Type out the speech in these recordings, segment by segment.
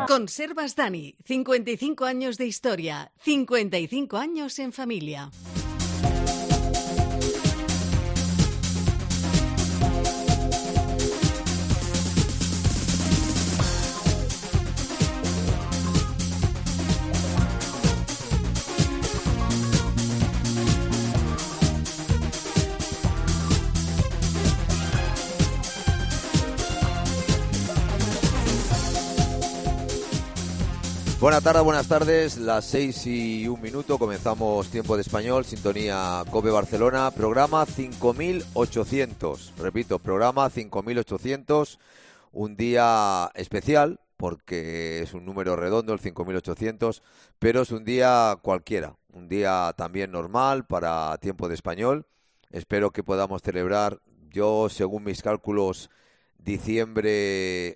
Conservas Dani, 55 años de historia, 55 años en familia. Buenas tardes, buenas tardes, las 6:01, comenzamos Tiempo de Español, sintonía COPE Barcelona, programa 5800, repito, programa 5800, un día especial, porque es un número redondo, el 5800, pero es un día cualquiera, un día también normal para Tiempo de Español. Espero que podamos celebrar, yo según mis cálculos, diciembre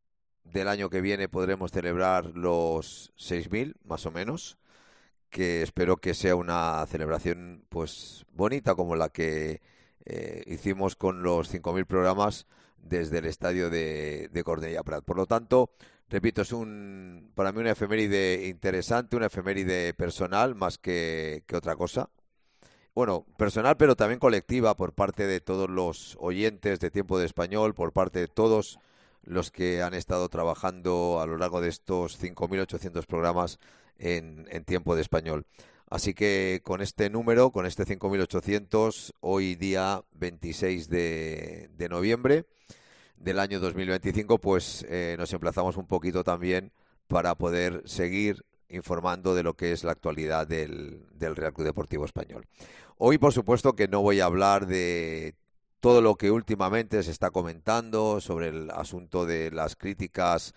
del año que viene podremos celebrar los 6.000, más o menos, que espero que sea una celebración pues bonita como la que hicimos con los 5.000 programas desde el estadio de Cornellà Prat. Por lo tanto, repito, es para mí una efeméride interesante, una efeméride personal más que otra cosa. Bueno, personal pero también colectiva por parte de todos los oyentes de Tiempo de Español, por parte de todos los que han estado trabajando a lo largo de estos 5.800 programas en Tiempo de Español. Así que con este número, con este 5.800, hoy día 26 de noviembre del año 2025, pues nos emplazamos un poquito también para poder seguir informando de lo que es la actualidad del Real Club Deportivo Español. Hoy, por supuesto, que no voy a hablar de todo lo que últimamente se está comentando sobre el asunto de las críticas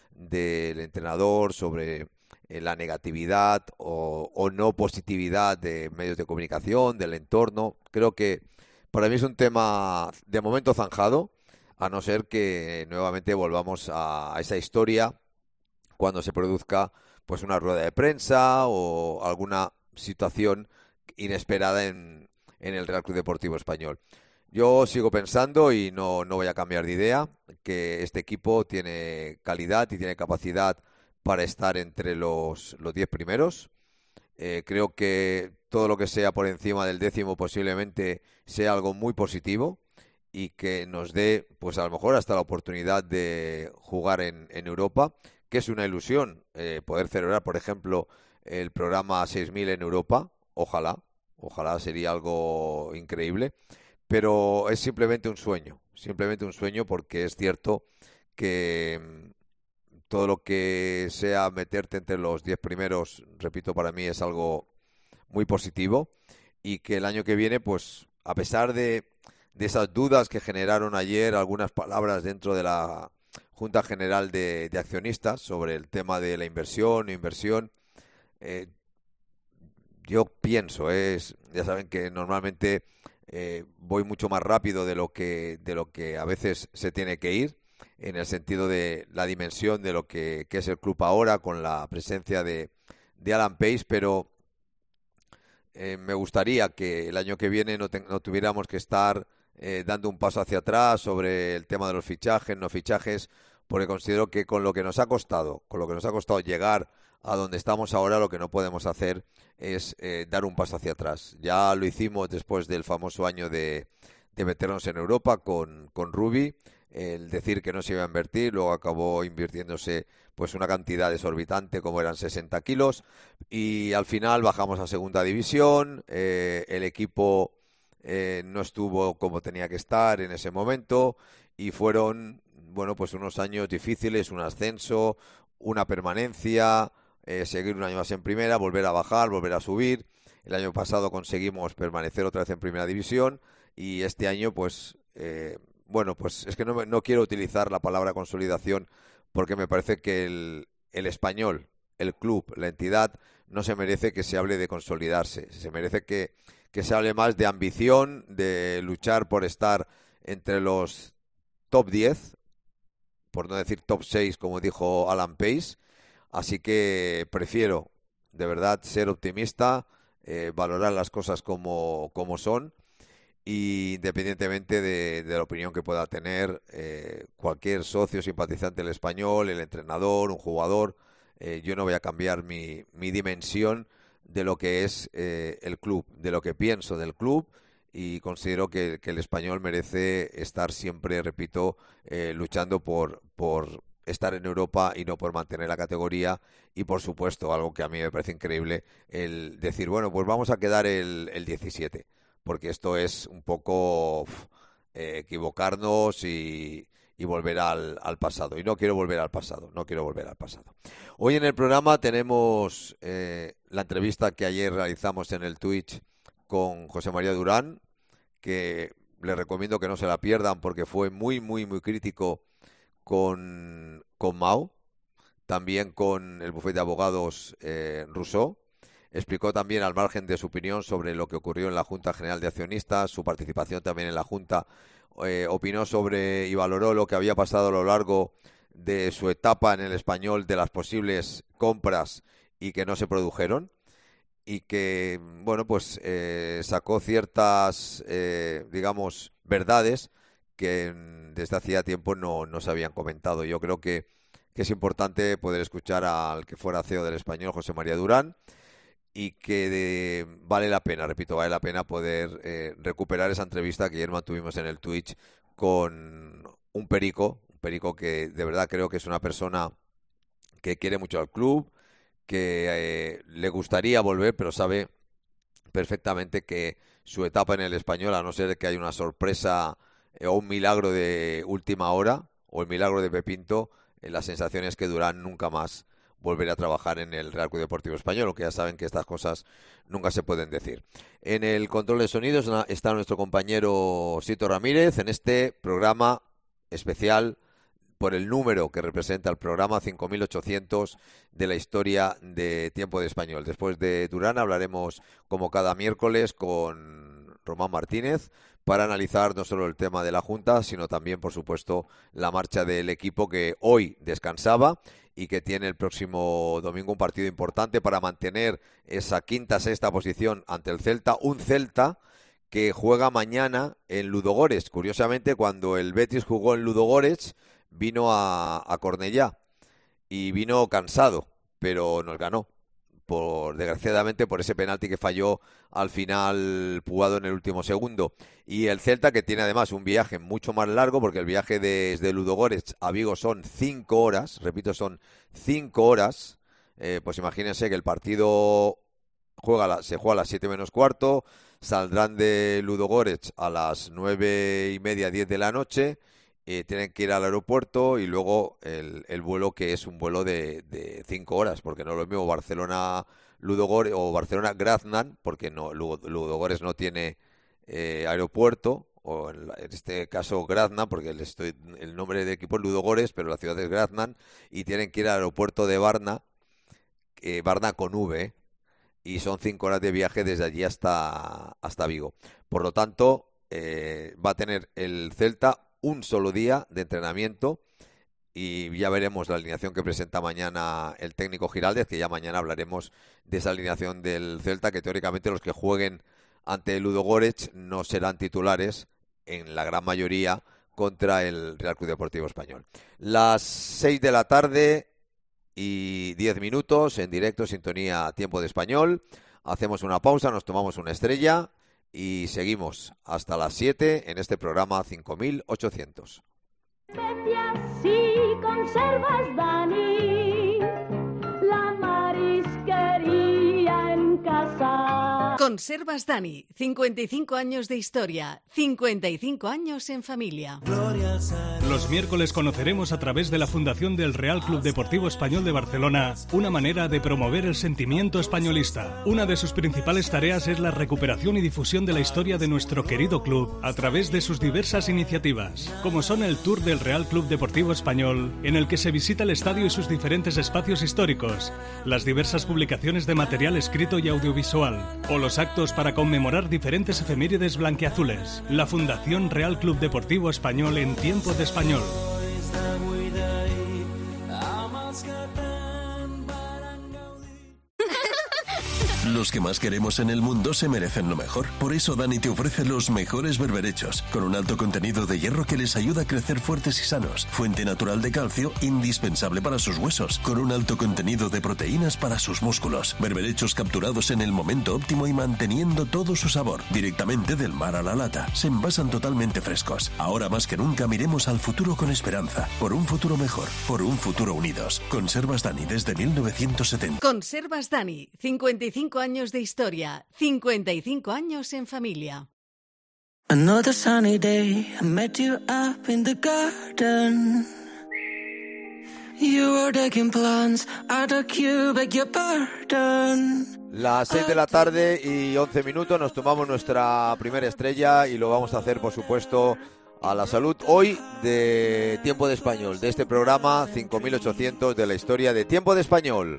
del entrenador, sobre la negatividad o no positividad de medios de comunicación, del entorno. Creo que para mí es un tema de momento zanjado, a no ser que nuevamente volvamos a esa historia cuando se produzca pues una rueda de prensa o alguna situación inesperada en el Real Club Deportivo Español. Yo sigo pensando, y no voy a cambiar de idea, que este equipo tiene calidad y tiene capacidad para estar entre los 10 primeros. Creo que todo lo que sea por encima del 10º posiblemente sea algo muy positivo y que nos dé, pues a lo mejor hasta la oportunidad de jugar en Europa, que es una ilusión poder celebrar, por ejemplo, el programa 6.000 en Europa. Ojalá sería algo increíble. Pero es simplemente un sueño porque es cierto que todo lo que sea meterte entre los 10 primeros, repito, para mí es algo muy positivo, y que el año que viene, pues a pesar de esas dudas que generaron ayer algunas palabras dentro de la Junta General de Accionistas sobre el tema de la inversión, yo pienso, ya saben que normalmente voy mucho más rápido de lo que a veces se tiene que ir, en el sentido de la dimensión de lo que es el club ahora, con la presencia de Alan Pace, pero me gustaría que el año que viene no tuviéramos que estar dando un paso hacia atrás sobre el tema de los fichajes, no fichajes, porque considero que con lo que nos ha costado llegar a donde estamos ahora, lo que no podemos hacer es dar un paso hacia atrás. Ya lo hicimos después del famoso año de meternos en Europa con Rubi, el decir que no se iba a invertir, luego acabó invirtiéndose pues una cantidad exorbitante como eran 60 kilos, y al final bajamos a segunda división, el equipo no estuvo como tenía que estar en ese momento, y fueron pues unos años difíciles, un ascenso, una permanencia, seguir un año más en primera, volver a bajar, volver a subir. El año pasado conseguimos permanecer otra vez en primera división, y este año pues es que no quiero utilizar la palabra consolidación, porque me parece que el Español, el club, la entidad, no se merece que se hable de consolidarse. Se merece que se hable más de ambición, de luchar por estar entre los top 10, por no decir top 6, como dijo Alan Pace. Así que prefiero, de verdad, ser optimista, valorar las cosas como son, y independientemente de la opinión que pueda tener cualquier socio simpatizante del Español, el entrenador, un jugador, yo no voy a cambiar mi dimensión de lo que es el club, de lo que pienso del club, y considero que el Español merece estar siempre, repito, luchando por estar en Europa y no por mantener la categoría. Y por supuesto, algo que a mí me parece increíble, el decir, bueno, pues vamos a quedar el 17, porque esto es un poco equivocarnos y volver al pasado. Y no quiero volver al pasado, no quiero volver al pasado. Hoy en el programa tenemos la entrevista que ayer realizamos en el Twitch con José María Durán, que les recomiendo que no se la pierdan porque fue muy, muy, muy crítico con Mao, también con el bufete de abogados Rousseau. Explicó también, al margen de su opinión sobre lo que ocurrió en la Junta General de Accionistas, su participación también en la Junta, opinó sobre y valoró lo que había pasado a lo largo de su etapa en el Español, de las posibles compras y que no se produjeron, y que, bueno, pues sacó ciertas, digamos, verdades que desde hacía tiempo no se habían comentado. Yo creo que es importante poder escuchar al que fuera CEO del Español, José María Durán, y que vale la pena, repito, vale la pena poder recuperar esa entrevista que ayer mantuvimos en el Twitch con un perico que de verdad creo que es una persona que quiere mucho al club, que le gustaría volver, pero sabe perfectamente que su etapa en el Español, a no ser que haya una sorpresa o un milagro de última hora o el milagro de Pepinto, la sensación es que Durán nunca más volverá a trabajar en el Real Club Deportivo Español, aunque ya saben que estas cosas nunca se pueden decir. En el control de sonidos está nuestro compañero Sito Ramírez en este programa especial por el número que representa el programa, 5.800 de la historia de Tiempo de Español. Después de Durán hablaremos, como cada miércoles, con Román Martínez para analizar no solo el tema de la Junta, sino también, por supuesto, la marcha del equipo que hoy descansaba y que tiene el próximo domingo un partido importante para mantener esa quinta, sexta posición ante el Celta. Un Celta que juega mañana en Ludogorets. Curiosamente, cuando el Betis jugó en Ludogorets, vino a Cornellá y vino cansado, pero nos ganó, desgraciadamente por ese penalti que falló al final Puado en el último segundo. Y el Celta, que tiene además un viaje mucho más largo, porque el viaje desde Ludogorets a Vigo son 5 horas, repito, son 5 horas, pues imagínense que el partido se juega a las 7 menos cuarto, saldrán de Ludogorets a las 9:30, 10 de la noche, tienen que ir al aeropuerto y luego el vuelo, que es un vuelo de 5 horas, porque no es lo mismo Barcelona-Ludogorets o Barcelona-Graznan, porque Ludogorets no tiene aeropuerto, o en este caso Graznan, porque el nombre de equipo es Ludogorets, pero la ciudad es Graznan, y tienen que ir al aeropuerto de Varna, Varna con V, y son 5 horas de viaje desde allí hasta Vigo. Por lo tanto, va a tener el Celta un solo día de entrenamiento y ya veremos la alineación que presenta mañana el técnico Giraldez, que ya mañana hablaremos de esa alineación del Celta, que teóricamente los que jueguen ante el Ludogorets no serán titulares en la gran mayoría contra el Real Club Deportivo Español. Las 6 de la tarde y 10 minutos en directo, sintonía Tiempo de Español. Hacemos una pausa, nos tomamos una estrella y seguimos hasta las 7 en este programa 5.800. Si conservas, Dani, la marisquería en casa. Conservas Dani, 55 años de historia, 55 años en familia. Los miércoles conoceremos a través de la Fundación del Real Club Deportivo Español de Barcelona una manera de promover el sentimiento españolista. Una de sus principales tareas es la recuperación y difusión de la historia de nuestro querido club a través de sus diversas iniciativas, como son el Tour del Real Club Deportivo Español, en el que se visita el estadio y sus diferentes espacios históricos, las diversas publicaciones de material escrito y audiovisual, o los actos para conmemorar diferentes efemérides blanquiazules. La Fundación Real Club Deportivo Español en Tiempo de Español. Los que más queremos en el mundo se merecen lo mejor. Por eso Dani te ofrece los mejores berberechos, con un alto contenido de hierro que les ayuda a crecer fuertes y sanos. Fuente natural de calcio, indispensable para sus huesos, con un alto contenido de proteínas para sus músculos. Berberechos capturados en el momento óptimo y manteniendo todo su sabor. Directamente del mar a la lata. Se envasan totalmente frescos. Ahora más que nunca miremos al futuro con esperanza. Por un futuro mejor. Por un futuro unidos. Conservas Dani desde 1970. Conservas Dani, 55 años de historia, 55 años en familia. Another sunny day, I met you up in the garden. You were taking plans out of you, beg your pardon. Las 6 de la tarde y 11 minutos nos tomamos nuestra primera estrella y lo vamos a hacer, por supuesto, a la salud hoy de Tiempo de Español, de este programa 5800 de la historia de Tiempo de Español.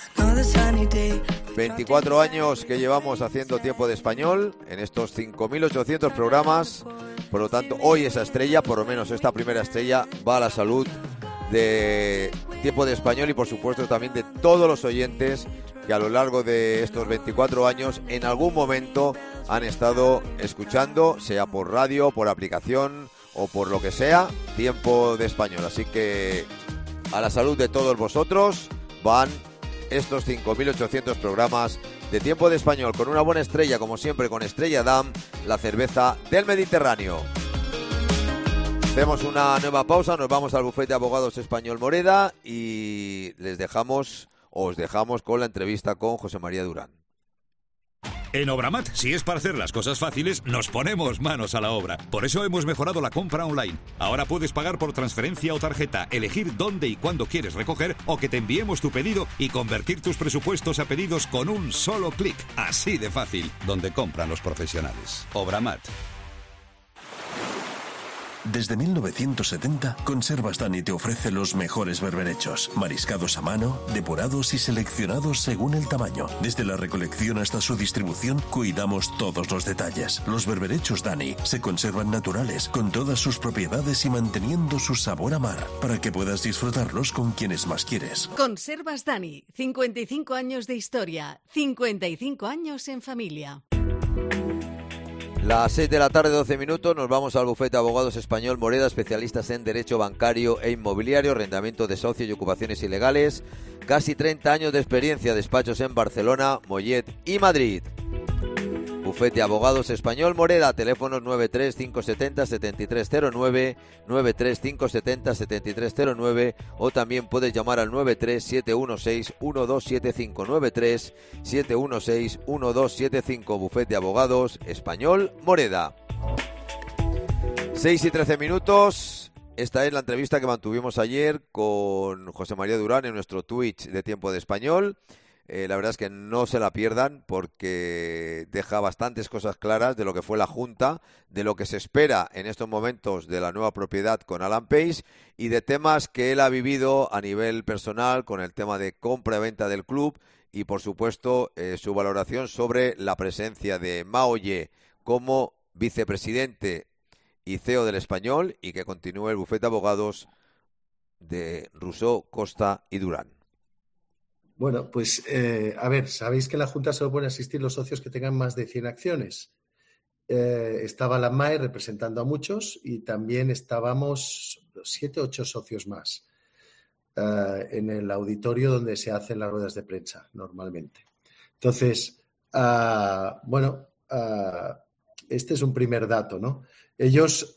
24 años que llevamos haciendo Tiempo de Español en estos 5800 programas, por lo tanto hoy esa estrella, por lo menos esta primera estrella, va a la salud de Tiempo de Español y por supuesto también de todos los oyentes que a lo largo de estos 24 años en algún momento han estado escuchando, sea por radio, por aplicación o por lo que sea, Tiempo de Español. Así que a la salud de todos vosotros van estos 5.800 programas de Tiempo de Español, con una buena estrella, como siempre, con Estrella Damm, la cerveza del Mediterráneo. Hacemos una nueva pausa, nos vamos al bufete de abogados Español Moreda y os dejamos con la entrevista con José María Durán. En Obramat, si es para hacer las cosas fáciles, nos ponemos manos a la obra. Por eso hemos mejorado la compra online. Ahora puedes pagar por transferencia o tarjeta, elegir dónde y cuándo quieres recoger o que te enviemos tu pedido y convertir tus presupuestos a pedidos con un solo clic. Así de fácil, donde compran los profesionales. Obramat. Desde 1970, Conservas Dani te ofrece los mejores berberechos, mariscados a mano, depurados y seleccionados según el tamaño. Desde la recolección hasta su distribución, cuidamos todos los detalles. Los berberechos Dani se conservan naturales, con todas sus propiedades y manteniendo su sabor a mar, para que puedas disfrutarlos con quienes más quieres. Conservas Dani, 55 años de historia, 55 años en familia. Las 6 de la tarde, 12 minutos, nos vamos al bufete de abogados Español Moreda, especialistas en derecho bancario e inmobiliario, arrendamiento de socios y ocupaciones ilegales. Casi 30 años de experiencia, despachos en Barcelona, Mollet y Madrid. Bufete de abogados Español Moreda, teléfonos 93570-7309, 93570-7309 o también puedes llamar al 93716-1275, 93716-1275, Bufete de abogados Español Moreda. 6 y 13 minutos, esta es la entrevista que mantuvimos ayer con José María Durán en nuestro Twitch de Tiempo de Español. La verdad es que no se la pierdan porque deja bastantes cosas claras de lo que fue la Junta, de lo que se espera en estos momentos de la nueva propiedad con Alan Pace y de temas que él ha vivido a nivel personal con el tema de compra y venta del club y, por supuesto, su valoración sobre la presencia de Mao Ye como vicepresidente y CEO del Español y que continúe el bufete de abogados de Rousseau, Costa y Durán. Bueno, pues a ver, sabéis que en la Junta solo pueden asistir los socios que tengan más de 100 acciones. Estaba la MAE representando a muchos y también estábamos 7 o 8 socios más en el auditorio donde se hacen las ruedas de prensa normalmente. Entonces, este es un primer dato, ¿no? Ellos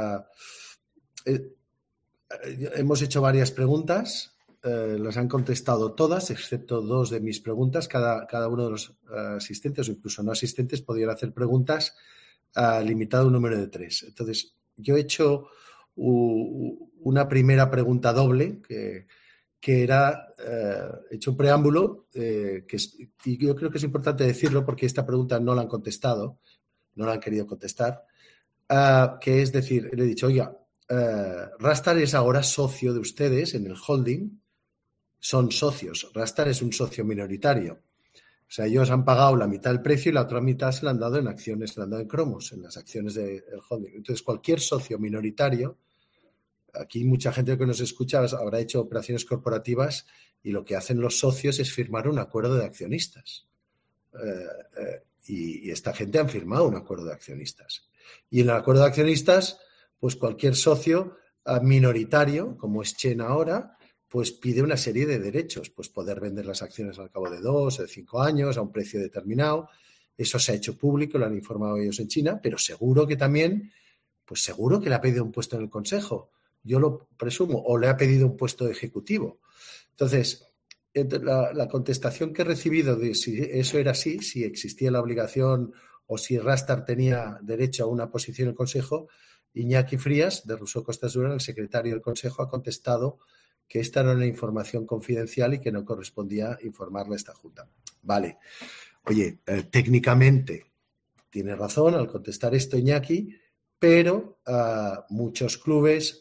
hemos hecho varias preguntas. Las han contestado todas, excepto 2 de mis preguntas. Cada uno de los asistentes o incluso no asistentes podían hacer preguntas limitado a un número de 3. Entonces, yo he hecho una primera pregunta doble que era, he hecho un preámbulo y yo creo que es importante decirlo porque esta pregunta no la han contestado, no la han querido contestar, que es decir, le he dicho, oiga, Rastar es ahora socio de ustedes en el holding. Son socios. Rastar es un socio minoritario. O sea, ellos han pagado la mitad del precio y la otra mitad se la han dado en acciones, se la han dado en cromos, en las acciones del holding. Entonces, cualquier socio minoritario, aquí mucha gente que nos escucha habrá hecho operaciones corporativas y lo que hacen los socios es firmar un acuerdo de accionistas. Y esta gente han firmado un acuerdo de accionistas. Y en el acuerdo de accionistas, pues cualquier socio minoritario, como es Chen ahora, pues pide una serie de derechos, pues poder vender las acciones al cabo de 2 o de 5 años a un precio determinado. Eso se ha hecho público, lo han informado ellos en China, pero seguro que también, pues seguro que le ha pedido un puesto en el consejo. Yo lo presumo, o le ha pedido un puesto ejecutivo. Entonces, la contestación que he recibido de si eso era así, si existía la obligación o si Rastar tenía derecho a una posición en el consejo, Iñaki Frías, de Rousseau Costas Duran, el secretario del consejo, ha contestado que esta era una información confidencial y que no correspondía informarle a esta junta. Vale. Oye, técnicamente tiene razón al contestar esto Iñaki, pero muchos clubes,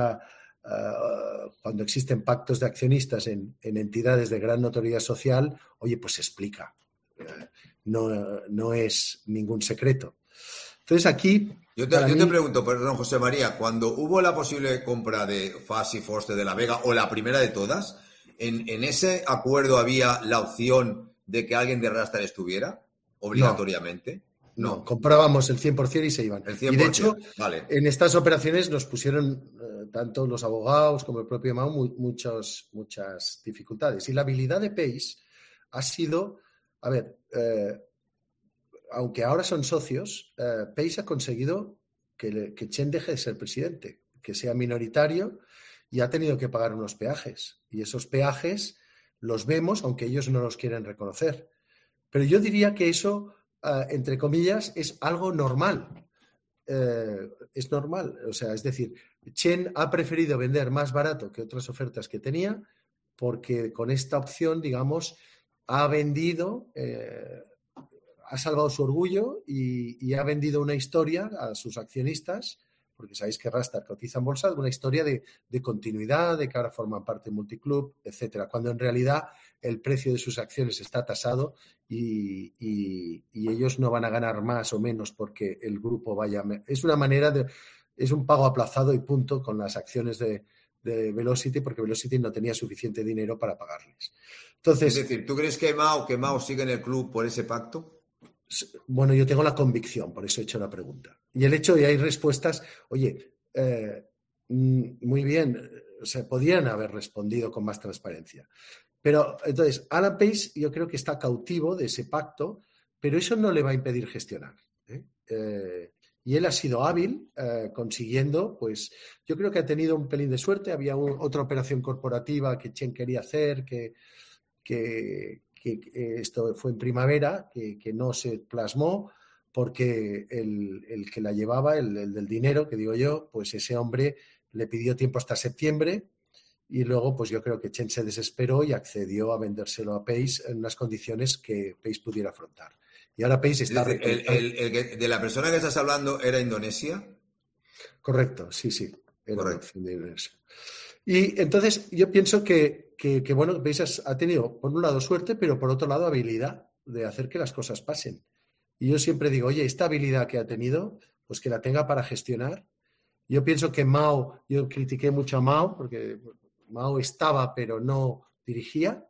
cuando existen pactos de accionistas en entidades de gran notoriedad social, oye, pues se explica. No es ningún secreto. Entonces aquí... Yo te pregunto, perdón, José María, cuando hubo la posible compra de FAS y Foster de la Vega, o la primera de todas, ¿en ese acuerdo había la opción de que alguien de Rastar estuviera obligatoriamente? No, comprábamos el 100% y se iban. El 100%, y de hecho, vale. En estas operaciones nos pusieron, tanto los abogados como el propio Mao, muchas dificultades. Y la habilidad de Pace ha sido, aunque ahora son socios, Pace ha conseguido que Chen deje de ser presidente, que sea minoritario, y ha tenido que pagar unos peajes. Y esos peajes los vemos, aunque ellos no los quieren reconocer. Pero yo diría que eso, entre comillas, es algo normal. Es normal. O sea, es decir, Chen ha preferido vender más barato que otras ofertas que tenía, porque con esta opción, digamos, ha vendido... ha salvado su orgullo y ha vendido una historia a sus accionistas, porque sabéis que Rastar cotiza en bolsa, una historia de continuidad, de que ahora forman parte de multiclub, etcétera, cuando en realidad el precio de sus acciones está tasado y ellos no van a ganar más o menos porque el grupo vaya... Es una manera es un pago aplazado y punto con las acciones de Velocity, porque Velocity no tenía suficiente dinero para pagarles. Entonces, es decir, ¿tú crees que Mao sigue en el club por ese pacto? Bueno, yo tengo la convicción, por eso he hecho la pregunta. Y el hecho de que hay respuestas, oye, muy bien, se podían haber respondido con más transparencia. Pero entonces, Alan Pace yo creo que está cautivo de ese pacto, pero eso no le va a impedir gestionar. Y él ha sido hábil consiguiendo, pues yo creo que ha tenido un pelín de suerte. Había otra operación corporativa que Chen quería hacer, que esto fue en primavera, que no se plasmó porque el que la llevaba, el del dinero, que digo yo, pues ese hombre le pidió tiempo hasta septiembre y luego pues yo creo que Chen se desesperó y accedió a vendérselo a Pace en unas condiciones que Pace pudiera afrontar. Y ahora Pace está... ¿De la persona que estás hablando era Indonesia? Correcto, sí. Era correcto. De Indonesia. Y entonces yo pienso que bueno, Pace ha tenido, por un lado, suerte, pero por otro lado, habilidad de hacer que las cosas pasen. Y yo siempre digo, oye, esta habilidad que ha tenido, pues que la tenga para gestionar. Yo pienso que Mao, yo critiqué mucho a Mao, porque Mao estaba, pero no dirigía.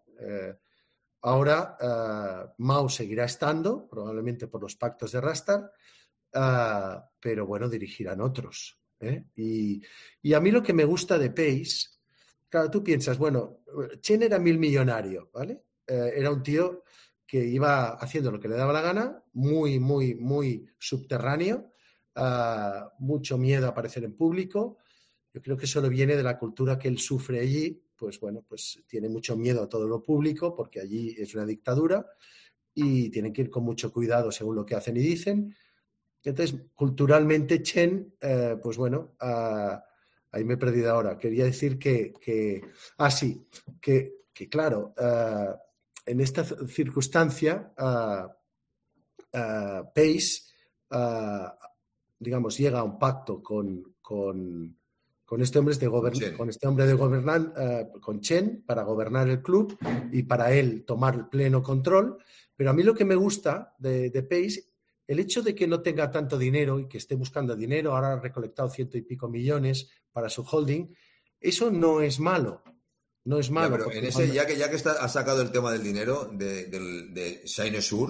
Ahora Mao seguirá estando, probablemente por los pactos de Rastar, pero bueno, dirigirán otros. Y a mí lo que me gusta de Pace, claro, tú piensas, bueno, Chen era millonario, ¿vale? Era un tío que iba haciendo lo que le daba la gana, muy, muy, muy subterráneo, mucho miedo a aparecer en público. Yo creo que eso le viene de la cultura que él sufre allí, pues bueno, pues tiene mucho miedo a todo lo público porque allí es una dictadura y tienen que ir con mucho cuidado según lo que hacen y dicen. Entonces, culturalmente Chen, pues bueno, ahí me he perdido ahora. Quería decir que claro, en esta circunstancia, Pace, digamos, llega a un pacto con este hombre con Chen, para gobernar el club y para él tomar el pleno control. Pero a mí lo que me gusta de Pace, el hecho de que no tenga tanto dinero y que esté buscando dinero, ahora ha recolectado 100 y pico millones para su holding, eso no es malo. No es malo. Ya, pero en ese, ya que has sacado el tema del dinero de Sinosure,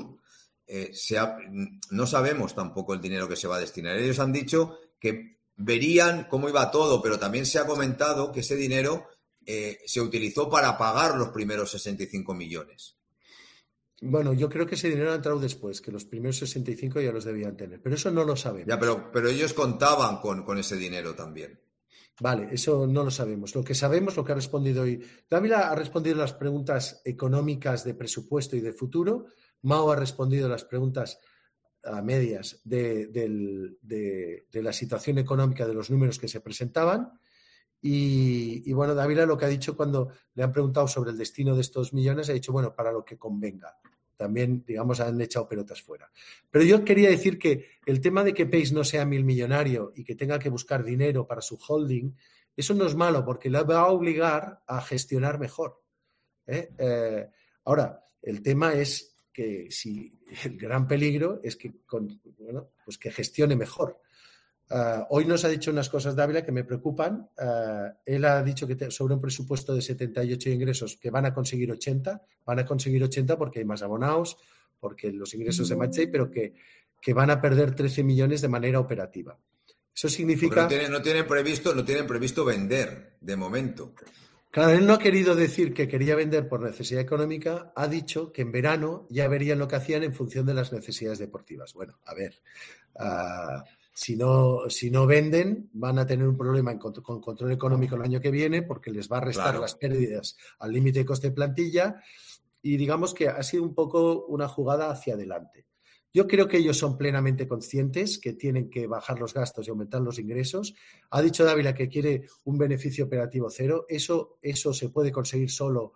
no sabemos tampoco el dinero que se va a destinar. Ellos han dicho que verían cómo iba todo, pero también se ha comentado que ese dinero se utilizó para pagar los primeros 65 millones. Bueno, yo creo que ese dinero ha entrado después, que los primeros 65 ya los debían tener, pero eso no lo sabemos. Ya, pero ellos contaban con ese dinero también. Vale, eso no lo sabemos. Lo que sabemos, lo que ha respondido hoy. Dávila ha respondido las preguntas económicas de presupuesto y de futuro. Mao ha respondido las preguntas a medias de la situación económica de los números que se presentaban. Y bueno, Dávila lo que ha dicho cuando le han preguntado sobre el destino de estos millones, ha dicho, bueno, para lo que convenga. También, digamos, han echado pelotas fuera. Pero yo quería decir que el tema de que Pace no sea millonario y que tenga que buscar dinero para su holding, eso no es malo porque le va a obligar a gestionar mejor. Ahora, el tema es que si el gran peligro es que, pues que gestione mejor. Hoy nos ha dicho unas cosas, Dávila, que me preocupan. Él ha dicho que sobre un presupuesto de 78 ingresos que van a conseguir 80 porque hay más abonados, porque los ingresos de Matchday, pero que van a perder 13 millones de manera operativa. Eso significa... No tienen previsto vender, de momento. Claro, él no ha querido decir que quería vender por necesidad económica, ha dicho que en verano ya verían lo que hacían en función de las necesidades deportivas. Bueno, a ver... Si no venden, van a tener un problema con control económico el año que viene porque les va a restar las pérdidas al límite de coste de plantilla y digamos que ha sido un poco una jugada hacia adelante. Yo creo que ellos son plenamente conscientes que tienen que bajar los gastos y aumentar los ingresos. Ha dicho Dávila que quiere un beneficio operativo cero. Eso se puede conseguir solo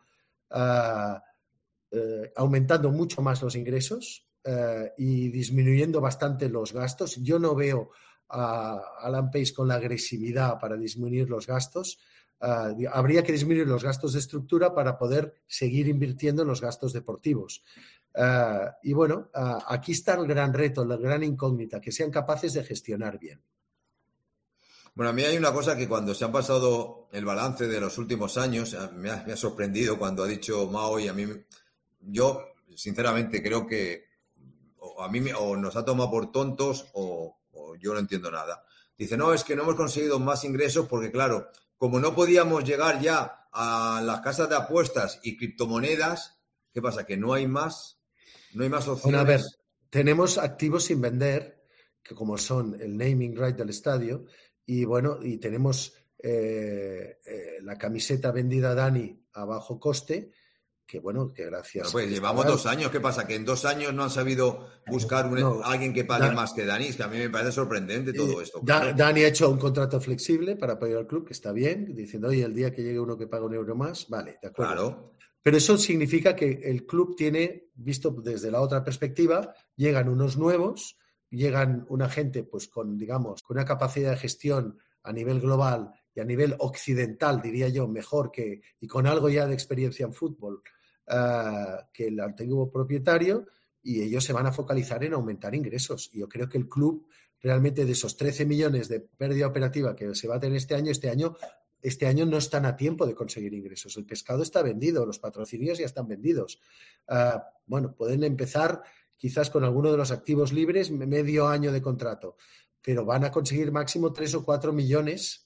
aumentando mucho más los ingresos. Y disminuyendo bastante los gastos. Yo no veo a Alan Pace con la agresividad para disminuir los gastos. Habría que disminuir los gastos de estructura para poder seguir invirtiendo en los gastos deportivos. Y bueno, aquí está el gran reto, la gran incógnita, que sean capaces de gestionar bien. Bueno, a mí hay una cosa que cuando se han pasado el balance de los últimos años, me ha sorprendido cuando ha dicho Mao y a mí, yo sinceramente creo que o nos ha tomado por tontos o yo no entiendo nada. Dice, no, es que no hemos conseguido más ingresos porque, claro, como no podíamos llegar ya a las casas de apuestas y criptomonedas, ¿qué pasa? ¿Que no hay más opciones? Bueno, a ver, tenemos activos sin vender, que como son el naming right del estadio, y bueno, y tenemos la camiseta vendida a Dani a bajo coste, que bueno, que gracias. Bueno, pues llevamos 2 años. ¿Qué pasa? ¿Que en 2 años no han sabido buscar alguien que pague más que Dani? Es que a mí me parece sorprendente todo esto. Claro. Dani ha hecho un contrato flexible para apoyar al club, que está bien, diciendo, oye, el día que llegue uno que paga €1 más, vale, de acuerdo. Claro. Pero eso significa que el club tiene, visto desde la otra perspectiva, llegan unos nuevos, llegan una gente pues con, digamos, con una capacidad de gestión a nivel global y a nivel occidental, diría yo, mejor y con algo ya de experiencia en fútbol, que el antiguo propietario, y ellos se van a focalizar en aumentar ingresos. Y yo creo que el club realmente de esos 13 millones de pérdida operativa que se va a tener este año no están a tiempo de conseguir ingresos. El pescado está vendido, los patrocinios ya están vendidos. Bueno, pueden empezar quizás con alguno de los activos libres medio año de contrato, pero van a conseguir máximo 3 o 4 millones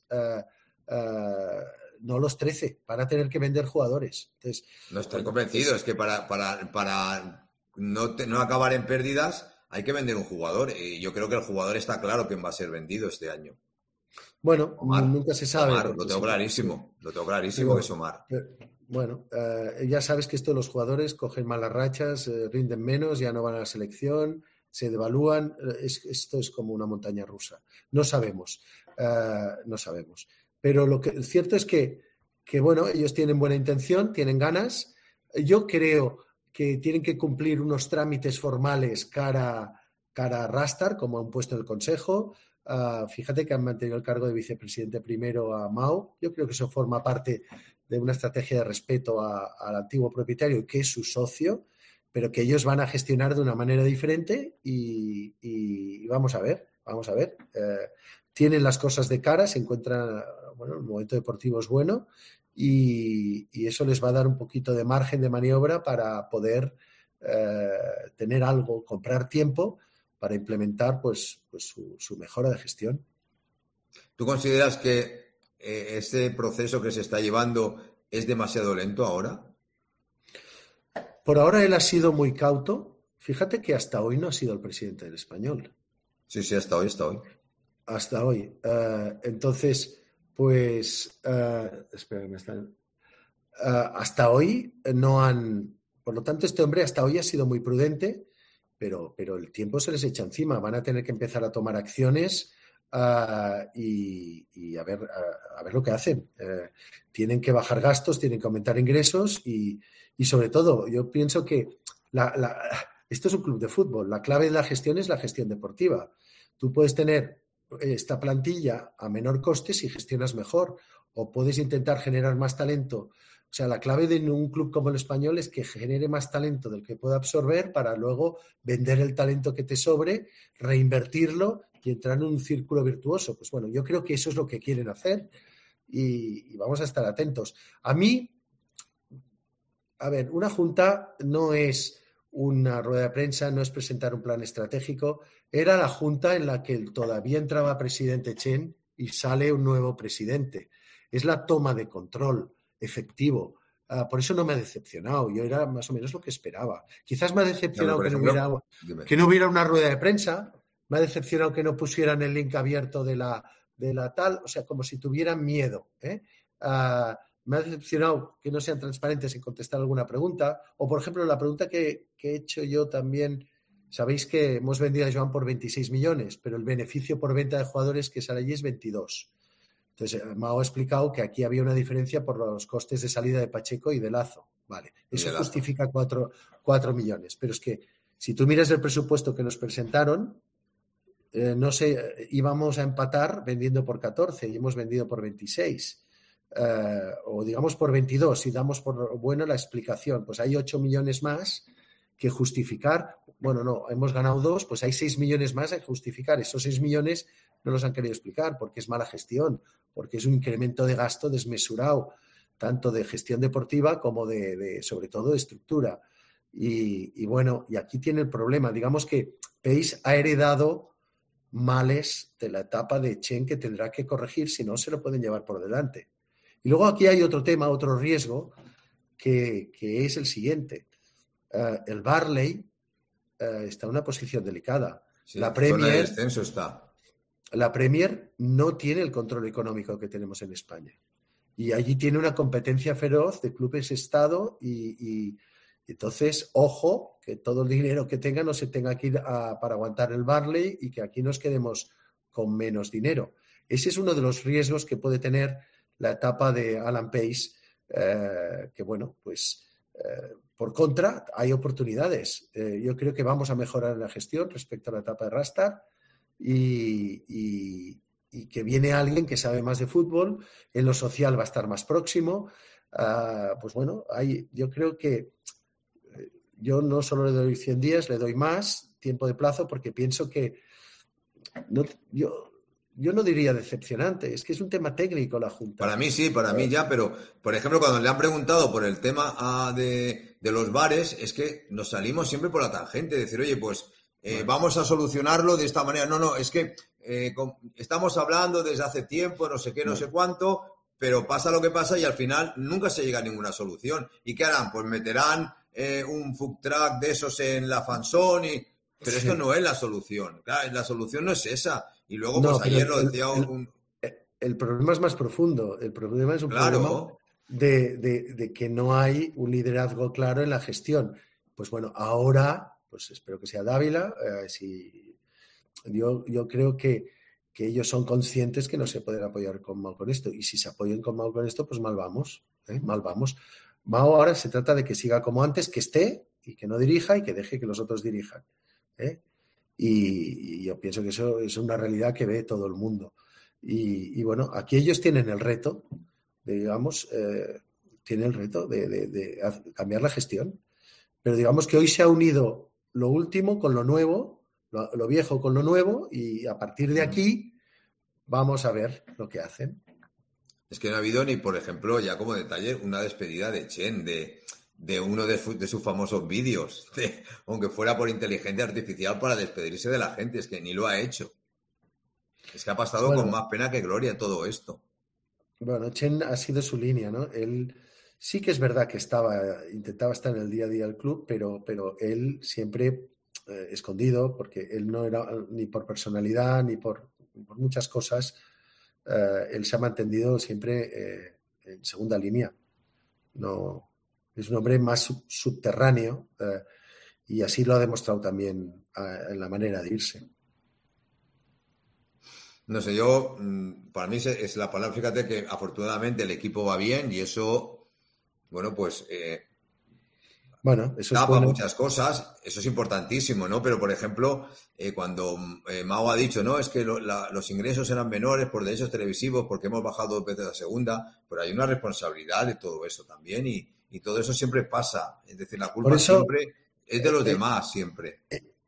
no los 13, van a tener que vender jugadores. Entonces, no estoy convencido, es que para no acabar en pérdidas hay que vender un jugador y yo creo que el jugador está claro quién va a ser vendido este año. Bueno, nunca se sabe. Omar, lo tengo clarísimo que es Omar. Bueno, ya sabes que esto los jugadores cogen malas rachas, rinden menos, ya no van a la selección, se devalúan, esto es como una montaña rusa. No sabemos. Pero lo cierto es que bueno, ellos tienen buena intención, tienen ganas. Yo creo que tienen que cumplir unos trámites formales cara a Rastar, como han puesto en el Consejo. Fíjate que han mantenido el cargo de vicepresidente primero a Mao. Yo creo que eso forma parte de una estrategia de respeto al antiguo propietario, que es su socio, pero que ellos van a gestionar de una manera diferente y vamos a ver. Tienen las cosas de cara, se encuentran, bueno, el momento deportivo es bueno y eso les va a dar un poquito de margen de maniobra para poder tener algo, comprar tiempo para implementar pues su mejora de gestión. ¿Tú consideras que este proceso que se está llevando es demasiado lento ahora? Por ahora él ha sido muy cauto. Fíjate que hasta hoy no ha sido el presidente del Español. Sí, hasta hoy. Hasta hoy. Entonces, pues, espera, hasta hoy no han... Por lo tanto, este hombre hasta hoy ha sido muy prudente, pero el tiempo se les echa encima. Van a tener que empezar a tomar acciones y a ver lo que hacen. Tienen que bajar gastos, tienen que aumentar ingresos y sobre todo, yo pienso que esto es un club de fútbol. La clave de la gestión es la gestión deportiva. Tú puedes tener esta plantilla a menor coste si gestionas mejor, o puedes intentar generar más talento. O sea, la clave de un club como el Español es que genere más talento del que pueda absorber para luego vender el talento que te sobre, reinvertirlo y entrar en un círculo virtuoso. Pues bueno, yo creo que eso es lo que quieren hacer y vamos a estar atentos. A ver, una junta no es una rueda de prensa, no es presentar un plan estratégico. Era la junta en la que todavía entraba presidente Chen y sale un nuevo presidente. Es la toma de control efectivo. Por eso no me ha decepcionado. Yo era más o menos lo que esperaba. Quizás me ha decepcionado que no hubiera una rueda de prensa. Me ha decepcionado que no pusieran el link abierto de la tal. O sea, como si tuvieran miedo, me ha decepcionado que no sean transparentes en contestar alguna pregunta. O, por ejemplo, la pregunta que he hecho yo también. Sabéis que hemos vendido a Joan por 26 millones, pero el beneficio por venta de jugadores que sale allí es 22. Entonces, me ha explicado que aquí había una diferencia por los costes de salida de Pacheco y de Lazo. Vale, eso justifica 4 millones. Pero es que si tú miras el presupuesto que nos presentaron, no sé, íbamos a empatar vendiendo por 14 y hemos vendido por 26. O digamos por 22, si damos por bueno la explicación. Pues hay 8 millones más que justificar. Bueno, no, hemos ganado 2, pues hay 6 millones más a justificar. Esos 6 millones no los han querido explicar porque es mala gestión, porque es un incremento de gasto desmesurado, tanto de gestión deportiva como de sobre todo de estructura. Y bueno, y aquí tiene el problema. Digamos que Pace ha heredado males de la etapa de Chen que tendrá que corregir, si no se lo pueden llevar por delante. Y luego aquí hay otro tema, otro riesgo, que es el siguiente. El Barley está en una posición delicada. Sí, la Premier está. La Premier no tiene el control económico que tenemos en España. Y allí tiene una competencia feroz de clubes Estado y entonces, ojo, que todo el dinero que tenga no se tenga que ir para aguantar el Barley y que aquí nos quedemos con menos dinero. Ese es uno de los riesgos que puede tener la etapa de Alan Pace, que bueno, pues por contra hay oportunidades. Yo creo que vamos a mejorar la gestión respecto a la etapa de Rastar y que viene alguien que sabe más de fútbol, en lo social va a estar más próximo. Pues bueno, yo creo que yo no solo le doy 100 días, le doy más tiempo de plazo porque pienso que yo no diría decepcionante, es que es un tema técnico la Junta. Para mí sí, para mí ya, pero por ejemplo cuando le han preguntado por el tema de los bares, es que nos salimos siempre por la tangente, decir, oye, pues vamos a solucionarlo de esta manera. No, es que estamos hablando desde hace tiempo, no sé qué, no sé cuánto, pero pasa lo que pasa y al final nunca se llega a ninguna solución. ¿Y qué harán? Pues meterán un food truck de esos en la Fanzone, pero esto no es la solución. Claro, la solución no es esa. Y luego, pues ayer lo decía el problema es más profundo. El problema es un problema de que no hay un liderazgo claro en la gestión. Pues bueno, ahora, pues espero que sea Dávila. Yo creo que ellos son conscientes que no se pueden apoyar con esto. Y si se apoyan con esto, pues mal vamos. Mal vamos. Mao ahora se trata de que siga como antes, que esté y que no dirija y que deje que los otros dirijan. Y yo pienso que eso es una realidad que ve todo el mundo. Y bueno, aquí ellos tienen el reto, tienen el reto de cambiar la gestión. Pero digamos que hoy se ha unido lo último con lo nuevo, lo viejo con lo nuevo, y a partir de aquí vamos a ver lo que hacen. Es que no ha habido ni, por ejemplo, ya como detalle, una despedida de Chen, de uno de sus famosos vídeos, aunque fuera por inteligencia artificial para despedirse de la gente. Es que ni lo ha hecho. Es que ha pasado con más pena que gloria todo esto. Bueno, Chen ha sido su línea, ¿no? Él sí que es verdad que intentaba estar en el día a día del club, pero él siempre escondido, porque él no era ni por personalidad ni por muchas cosas, él se ha mantenido siempre en segunda línea. No, es un hombre más subterráneo y así lo ha demostrado también en la manera de irse. No sé, para mí es la palabra, fíjate que afortunadamente el equipo va bien y eso, bueno, pues eso tapa es bueno. muchas cosas, eso es importantísimo, ¿no? Pero, por ejemplo, cuando Mao ha dicho, no, es que los ingresos eran menores por derechos televisivos porque hemos bajado 2 veces a segunda, pero hay una responsabilidad de todo eso también y todo eso siempre pasa, es decir, la culpa siempre es de los demás, siempre.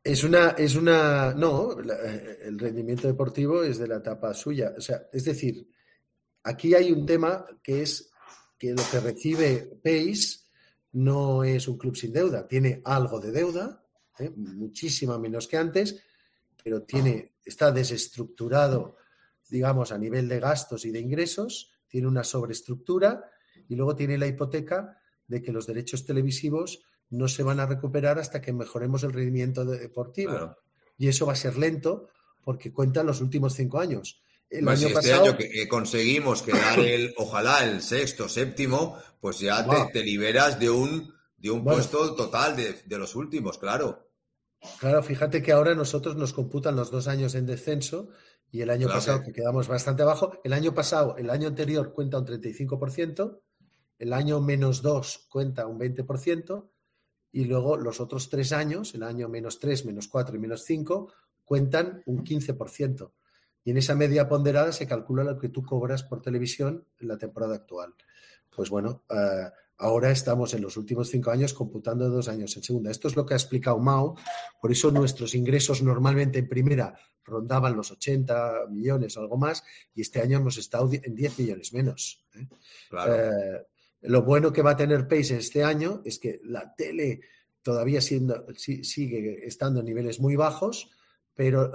No, el rendimiento deportivo es de la etapa suya. O sea, es decir, aquí hay un tema que es que lo que recibe Pace no es un club sin deuda. Tiene algo de deuda, muchísima menos que antes, pero está desestructurado, digamos, a nivel de gastos y de ingresos, tiene una sobreestructura y luego tiene la hipoteca de que los derechos televisivos no se van a recuperar hasta que mejoremos el rendimiento deportivo. Claro. Y eso va a ser lento porque cuentan los últimos 5 años. Este año que conseguimos quedar ojalá el 6º, 7º, pues ya te liberas de un puesto total de los últimos, claro. Claro, fíjate que ahora nosotros nos computan los 2 años en descenso y el año pasado que quedamos bastante abajo. El año anterior cuenta un 35%, el año -2 cuenta un 20%, y luego los otros 3 años, el año -3, -4 y -5, cuentan un 15%. Y en esa media ponderada se calcula lo que tú cobras por televisión en la temporada actual. Pues bueno, ahora estamos en los últimos 5 años computando 2 años en segunda. Esto es lo que ha explicado Mao, por eso nuestros ingresos normalmente en primera rondaban los 80 millones o algo más, y este año hemos estado en 10 millones menos. Claro. Lo bueno que va a tener Pace este año es que la tele todavía sigue estando en niveles muy bajos, pero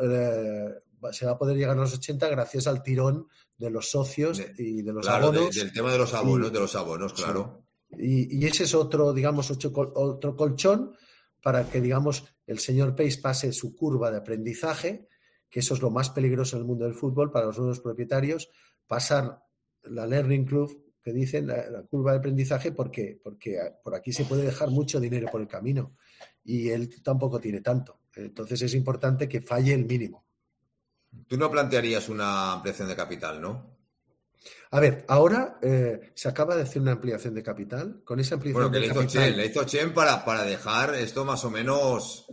se va a poder llegar a los 80 gracias al tirón de los socios y de los abonos. Del tema de los abonos, claro. Y ese es otro, digamos, otro colchón para que, digamos, el señor Pace pase su curva de aprendizaje, que eso es lo más peligroso en el mundo del fútbol para los nuevos propietarios, pasar la Learning Curve, que dicen la curva de aprendizaje, porque por aquí se puede dejar mucho dinero por el camino y él tampoco tiene tanto. Entonces es importante que falle el mínimo. Tú no plantearías una ampliación de capital, ¿no? A ver, ahora se acaba de hacer una ampliación de capital. Con esa ampliación de capital... Le hizo Chen para dejar esto más o menos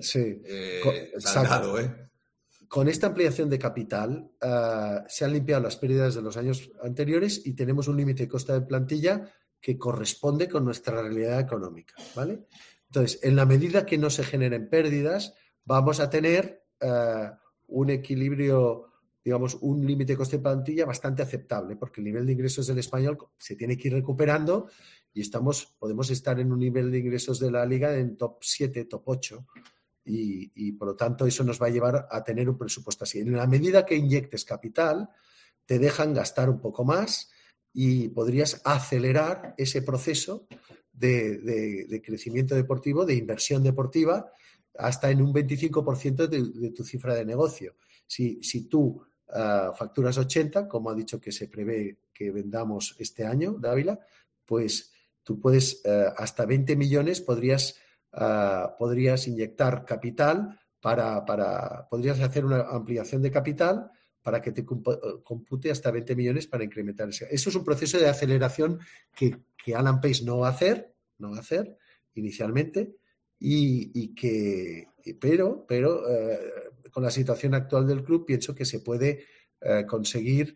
saldado, Con esta ampliación de capital se han limpiado las pérdidas de los años anteriores y tenemos un límite de coste de plantilla que corresponde con nuestra realidad económica, ¿vale? Entonces, en la medida que no se generen pérdidas, vamos a tener un equilibrio, digamos, un límite de coste de plantilla bastante aceptable, porque el nivel de ingresos del Español se tiene que ir recuperando y podemos estar en un nivel de ingresos de la Liga en top 7, top 8. Y por lo tanto eso nos va a llevar a tener un presupuesto así. En la medida que inyectes capital, te dejan gastar un poco más y podrías acelerar ese proceso de crecimiento deportivo, de inversión deportiva, hasta en un 25% de tu cifra de negocio. Si tú facturas 80, como ha dicho que se prevé que vendamos este año, Dávila, pues tú puedes, hasta 20 millones podrías inyectar capital podrías hacer una ampliación de capital para que te compute hasta 20 millones para incrementar eso. Eso es un proceso de aceleración que Alan Pace no va a hacer inicialmente pero con la situación actual del club pienso que se puede conseguir,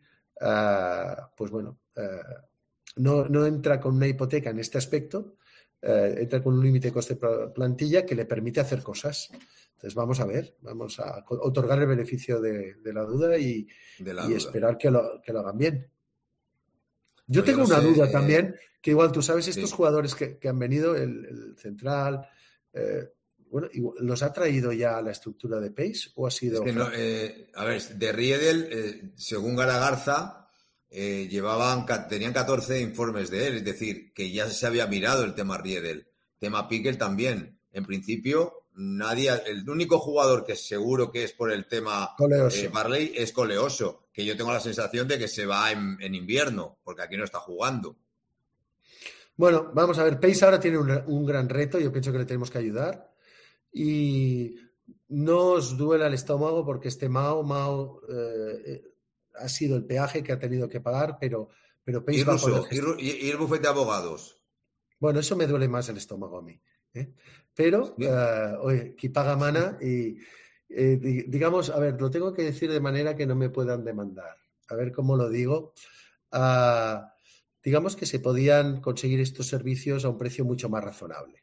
no entra con una hipoteca en este aspecto, entra con un límite de coste de plantilla que le permite hacer cosas. Entonces vamos a otorgar el beneficio de la duda y esperar que lo hagan bien. Yo Pues yo tengo no una sé, duda también, que igual tú sabes, estos sí. jugadores que han venido, el central, bueno, ¿los ha traído ya a la estructura de Pace o ha Es sido que no, Frank? a ver, de Riedel, según Garagarza, tenían 14 informes de él, es decir, que ya se había mirado el tema Riedel, tema Piquel también. En principio, el único jugador que seguro que es por el tema Coleoso. Barley es Coleoso, que yo tengo la sensación de que se va en invierno, porque aquí no está jugando. Bueno, vamos a ver, Pace ahora tiene un gran reto, yo pienso que le tenemos que ayudar y no os duela el estómago porque Mao ha sido el peaje que ha tenido que pagar, pero Pace va a poder gestionar. Y el bufete de abogados. Bueno, eso me duele más el estómago a mí. Pero, Sí. oye, qui paga mana y digamos, a ver, lo tengo que decir de manera que no me puedan demandar. A ver cómo lo digo. Digamos que se podían conseguir estos servicios a un precio mucho más razonable.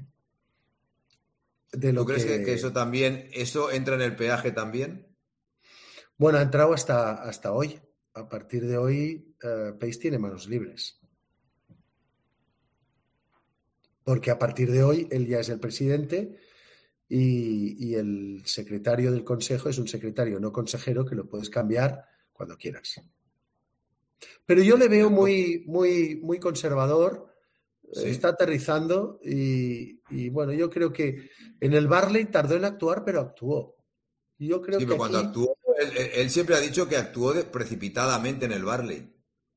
De lo ¿Tú crees que eso entra en el peaje también? Bueno, ha entrado hasta hoy. A partir de hoy, Pace tiene manos libres. Porque a partir de hoy él ya es el presidente y el secretario del consejo es un secretario no consejero que lo puedes cambiar cuando quieras. Pero yo le veo muy, muy, muy conservador, Sí. Está aterrizando y bueno, yo creo que en el Barley tardó en actuar, pero actuó. Yo creo Sí, que pero cuando aquí... actuó, él siempre ha dicho que actuó precipitadamente en el Barley.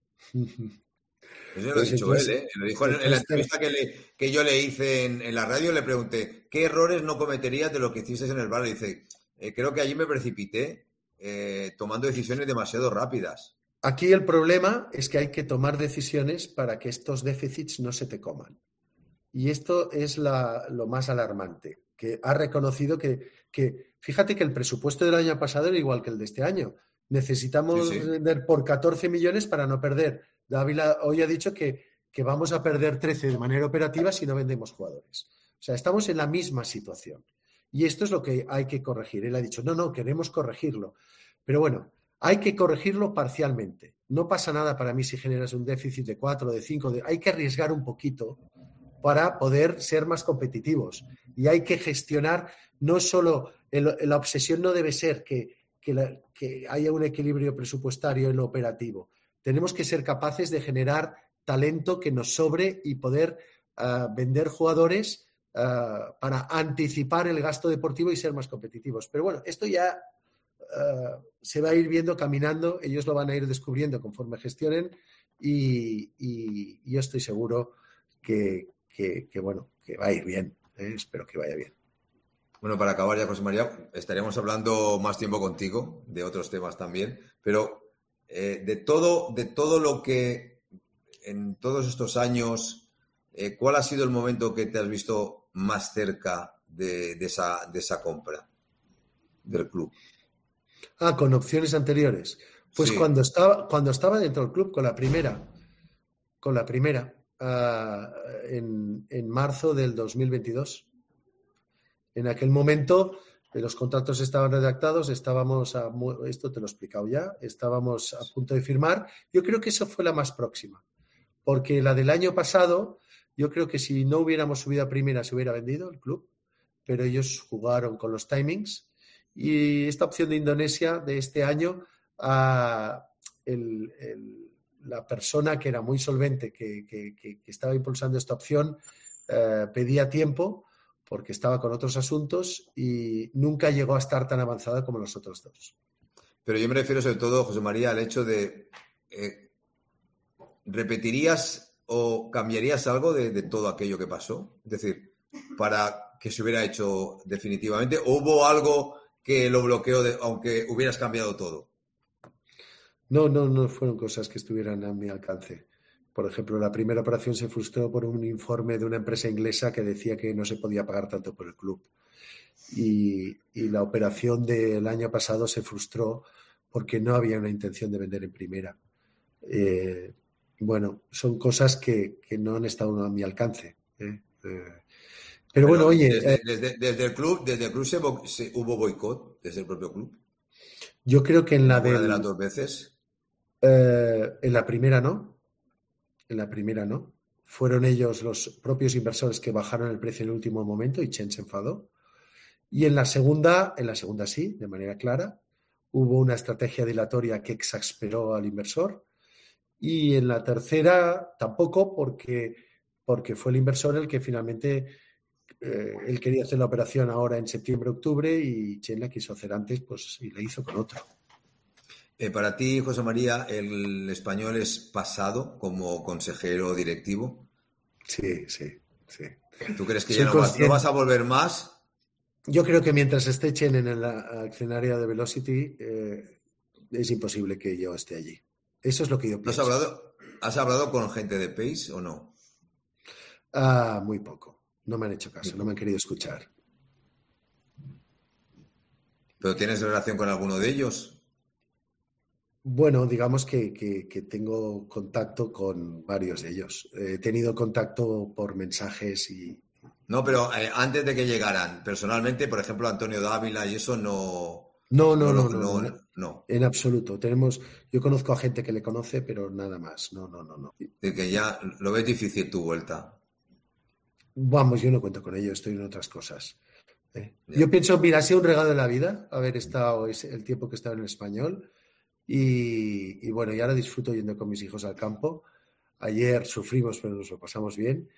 Eso lo ha Pues dicho él, entonces, ¿eh? Lo dijo en la entrevista que yo le hice en la radio, le pregunté, ¿qué errores no cometerías de lo que hiciste en el Barley? Dice, creo que allí me precipité tomando decisiones demasiado rápidas. aquí el problema es que hay que tomar decisiones para que estos déficits no se te coman. Y esto es lo más alarmante, que ha reconocido que, fíjate que el presupuesto del año pasado era igual que el de este año. Necesitamos vender por 14 millones para no perder. Dávila hoy ha dicho que vamos a perder 13 de manera operativa si no vendemos jugadores. O sea, estamos en la misma situación. Y esto es lo que hay que corregir. Él ha dicho, no, queremos corregirlo. Pero bueno, hay que corregirlo parcialmente. No pasa nada para mí si generas un déficit de 4, de 5, hay que arriesgar un poquito para poder ser más competitivos. Y hay que gestionar, no solo, la obsesión no debe ser que haya un equilibrio presupuestario en lo operativo. Tenemos que ser capaces de generar talento que nos sobre y poder vender jugadores para anticipar el gasto deportivo y ser más competitivos. Pero bueno, esto ya se va a ir viendo caminando, ellos lo van a ir descubriendo conforme gestionen y yo estoy seguro que va a ir bien. Espero que vaya bien. Bueno, para acabar ya, José María, estaríamos hablando más tiempo contigo, de otros temas también, pero de todo lo que en todos estos años, ¿cuál ha sido el momento que te has visto más cerca de esa compra del club? Con opciones anteriores. Pues sí. cuando estaba dentro del club, con la primera, en marzo del 2022. En aquel momento los contratos estaban redactados, esto te lo he explicado ya, estábamos a punto de firmar. Yo creo que eso fue la más próxima, porque la del año pasado, yo creo que si no hubiéramos subido a primera se hubiera vendido el club, pero ellos jugaron con los timings y esta opción de Indonesia de este año, la persona que era muy solvente, que estaba impulsando esta opción, pedía tiempo porque estaba con otros asuntos y nunca llegó a estar tan avanzada como los otros dos. Pero yo me refiero sobre todo, José María, al hecho de ¿repetirías o cambiarías algo de todo aquello que pasó? Es decir, para que se hubiera hecho definitivamente, ¿o hubo algo que lo bloqueó aunque hubieras cambiado todo? No fueron cosas que estuvieran a mi alcance. Por ejemplo, la primera operación se frustró por un informe de una empresa inglesa que decía que no se podía pagar tanto por el club. Y la operación del año pasado se frustró porque no había una intención de vender en primera. Bueno, son cosas que no han estado a mi alcance. Pero bueno, oye... Desde el club hubo boicot, desde el propio club. Yo creo que en la de las dos veces. En la primera no. en la primera no. Fueron ellos los propios inversores que bajaron el precio en el último momento y Chen se enfadó. Y en la segunda sí, de manera clara. Hubo una estrategia dilatoria que exasperó al inversor. Y en la tercera tampoco, porque fue el inversor el que finalmente él quería hacer la operación ahora en septiembre-octubre y Chen la quiso hacer antes, pues, y la hizo con otro. Para ti, José María, ¿el español es pasado como consejero directivo? Sí. ¿Tú crees que ya no vas a volver más? Yo creo que mientras esté Chen en el accionario de Velocity, es imposible que yo esté allí. Eso es lo que yo pienso. ¿Has hablado con gente de Pace o no? Muy poco. No me han hecho caso, no me han querido escuchar. ¿Pero tienes relación con alguno de ellos? Bueno, digamos que tengo contacto con varios de ellos. He tenido contacto por mensajes y... No, pero antes de que llegaran, personalmente, por ejemplo, Antonio Dávila y eso no... No. En absoluto. Yo conozco a gente que le conoce, pero nada más. No. De que ya lo ves difícil tu vuelta. Vamos, yo no cuento con ello, estoy en otras cosas. Yo pienso, mira, ha sido un regalo de la vida haber estado el tiempo que he estado en el Español. Y bueno, y ahora disfruto yendo con mis hijos al campo. Ayer sufrimos, pero nos lo pasamos bien.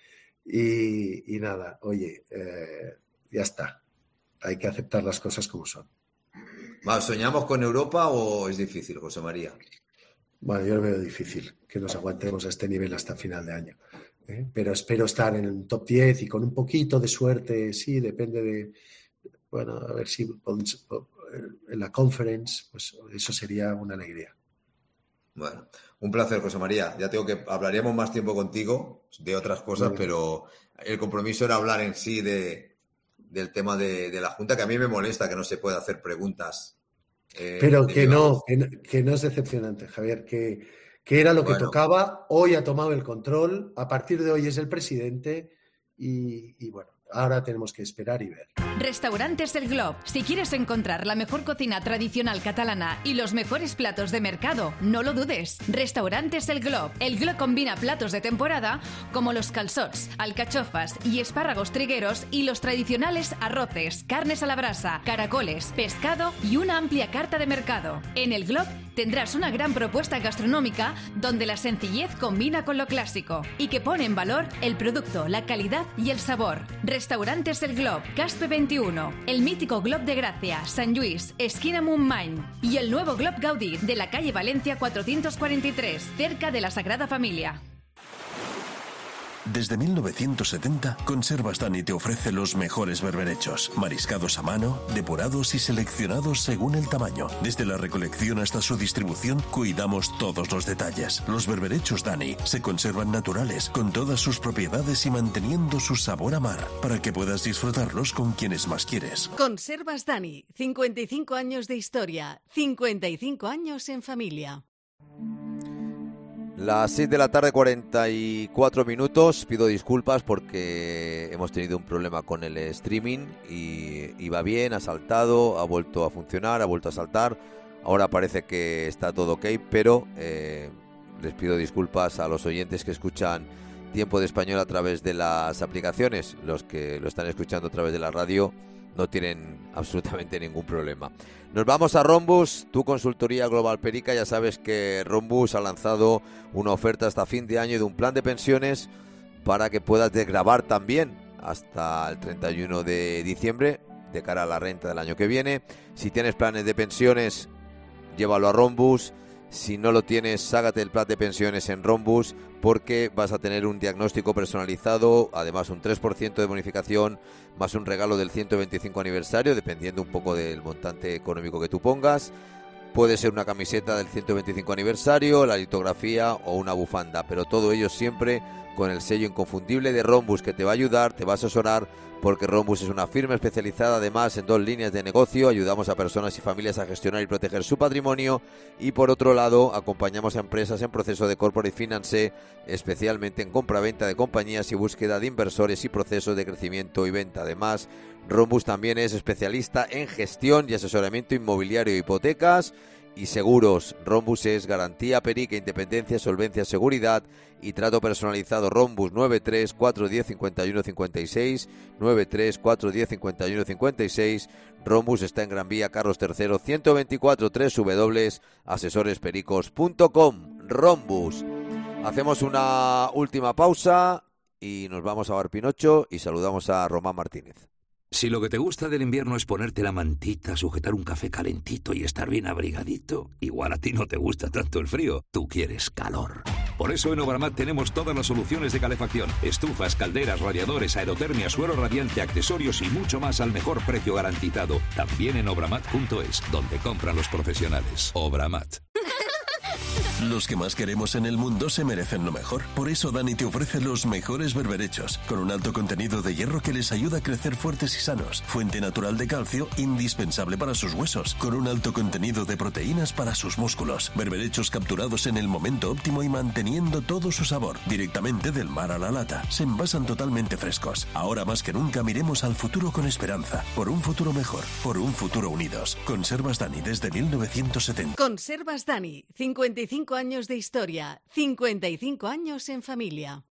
Y nada, oye, ya está. Hay que aceptar las cosas como son. ¿Soñamos con Europa o es difícil, José María? Bueno, yo lo veo difícil que nos aguantemos a este nivel hasta final de año. Pero espero estar en el top 10 y con un poquito de suerte, sí, depende de... Bueno, a ver si en la conference, pues eso sería una alegría. Bueno, un placer, José María. Ya tengo que hablaríamos más tiempo contigo de otras cosas, pero el compromiso era hablar en sí del tema de la Junta, que a mí me molesta que no se pueda hacer preguntas. Pero que no es decepcionante, Javier, que era lo que tocaba. Hoy ha tomado el control, a partir de hoy es el presidente y bueno, ahora tenemos que esperar y ver. Restaurantes El Glob. Si quieres encontrar la mejor cocina tradicional catalana y los mejores platos de mercado, no lo dudes. Restaurantes El Glob. El Glob combina platos de temporada como los calçots, alcachofas y espárragos trigueros y los tradicionales arroces, carnes a la brasa, caracoles, pescado y una amplia carta de mercado. En El Glob tendrás una gran propuesta gastronómica donde la sencillez combina con lo clásico y que pone en valor el producto, la calidad y el sabor. Restaurantes El Glob, Caspe 21, el mítico Glob de Gracia, Sant Lluís, esquina Montmany y el nuevo Glob Gaudí de la calle Valencia 443, cerca de la Sagrada Familia. Desde 1970, Conservas Dani te ofrece los mejores berberechos, mariscados a mano, depurados y seleccionados según el tamaño. Desde la recolección hasta su distribución, cuidamos todos los detalles. Los berberechos Dani se conservan naturales, con todas sus propiedades y manteniendo su sabor a mar, para que puedas disfrutarlos con quienes más quieres. Conservas Dani, 55 años de historia, 55 años en familia. Las 6 de la tarde, 44 minutos. Pido disculpas porque hemos tenido un problema con el streaming y iba bien, ha saltado, ha vuelto a funcionar, ha vuelto a saltar. Ahora parece que está todo ok, pero les pido disculpas a los oyentes que escuchan Tiempo de Español a través de las aplicaciones. Los que lo están escuchando a través de la radio no tienen absolutamente ningún problema. Nos vamos a Rhombus, tu consultoría global Perica. Ya sabes que Rhombus ha lanzado una oferta hasta fin de año de un plan de pensiones para que puedas desgravar también hasta el 31 de diciembre de cara a la renta del año que viene. Si tienes planes de pensiones, llévalo a Rhombus. Si no lo tienes, sácate el plan de pensiones en Rhombus, porque vas a tener un diagnóstico personalizado, además un 3% de bonificación, más un regalo del 125 aniversario, dependiendo un poco del montante económico que tú pongas. Puede ser una camiseta del 125 aniversario, la litografía o una bufanda, pero todo ello siempre con el sello inconfundible de Rhombus, que te va a ayudar, te va a asesorar, porque Rhombus es una firma especializada además en 2 líneas de negocio. Ayudamos a personas y familias a gestionar y proteger su patrimonio, y por otro lado acompañamos a empresas en proceso de corporate finance, especialmente en compra-venta de compañías y búsqueda de inversores y procesos de crecimiento y venta. Además, Rhombus también es especialista en gestión y asesoramiento inmobiliario e hipotecas, y seguros. Rhombus es garantía, perica, independencia, solvencia, seguridad y trato personalizado. Rhombus 93 410 51 56 93 410 51 56. Rhombus está en Gran Vía Carlos III 124 www.asesorespericos.com. Rhombus. Hacemos una última pausa y nos vamos a Bar Pinocho y saludamos a Román Martínez. Si lo que te gusta del invierno es ponerte la mantita, sujetar un café calentito y estar bien abrigadito, igual a ti no te gusta tanto el frío, tú quieres calor. Por eso en Obramat tenemos todas las soluciones de calefacción: estufas, calderas, radiadores, aerotermia, suelo radiante, accesorios y mucho más al mejor precio garantizado. También en obramat.es, donde compran los profesionales. Obramat. Los que más queremos en el mundo se merecen lo mejor. Por eso Dani te ofrece los mejores berberechos, con un alto contenido de hierro que les ayuda a crecer fuertes y sanos. Fuente natural de calcio, indispensable para sus huesos, con un alto contenido de proteínas para sus músculos. Berberechos capturados en el momento óptimo y manteniendo todo su sabor, directamente del mar a la lata. Se envasan totalmente frescos. Ahora más que nunca miremos al futuro con esperanza. Por un futuro mejor, por un futuro unidos. Conservas Dani desde 1970. Conservas Dani, 55 años de historia, 55 años en familia.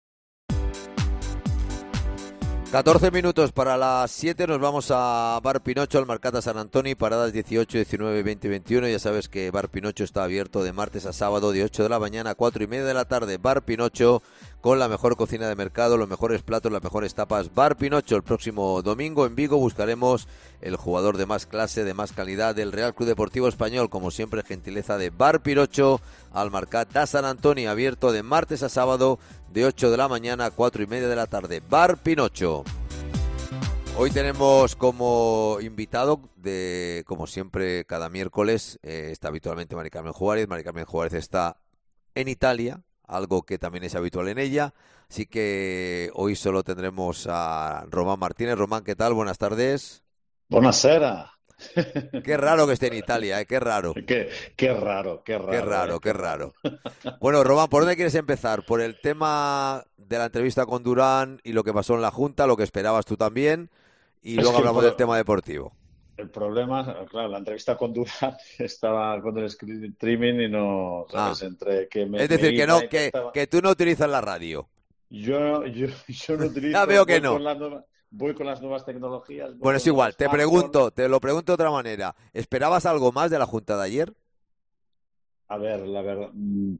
14 minutos para las 7, nos vamos a Bar Pinocho, al Marcata San Antoni, paradas 18, 19, 20 y 21. Ya sabes que Bar Pinocho está abierto de martes a sábado, de 8 de la mañana a 4 y media de la tarde. Bar Pinocho, con la mejor cocina de mercado, los mejores platos, las mejores tapas. Bar Pinocho. El próximo domingo en Vigo buscaremos el jugador de más clase, de más calidad del Real Club Deportivo Español. Como siempre, gentileza de Bar Pinocho, al Marcata San Antoni, abierto de martes a sábado, de 8 de la mañana a 4 y media de la tarde. Bar Pinocho. Hoy tenemos como invitado, como siempre cada miércoles, está habitualmente Mari Carmen Juárez. Mari Carmen Juárez está en Italia, algo que también es habitual en ella. Así que hoy solo tendremos a Román Martínez. Román, ¿qué tal? Buenas tardes. Buonasera. Qué raro que esté en Italia, qué raro. Qué raro. Qué raro. Bueno, Román, ¿por dónde quieres empezar? ¿Por el tema de la entrevista con Durán y lo que pasó en la Junta, lo que esperabas tú también? Y luego hablamos del tema deportivo. El problema, claro, la entrevista con Durán estaba con el streaming y no, ¿sabes? Entre que me, es decir, me que tú no utilizas la radio. Yo no utilizo. Ya veo que no. Voy con las nuevas tecnologías. Bueno, es igual, te lo pregunto de otra manera. ¿Esperabas algo más de la Junta de ayer? A ver, la verdad,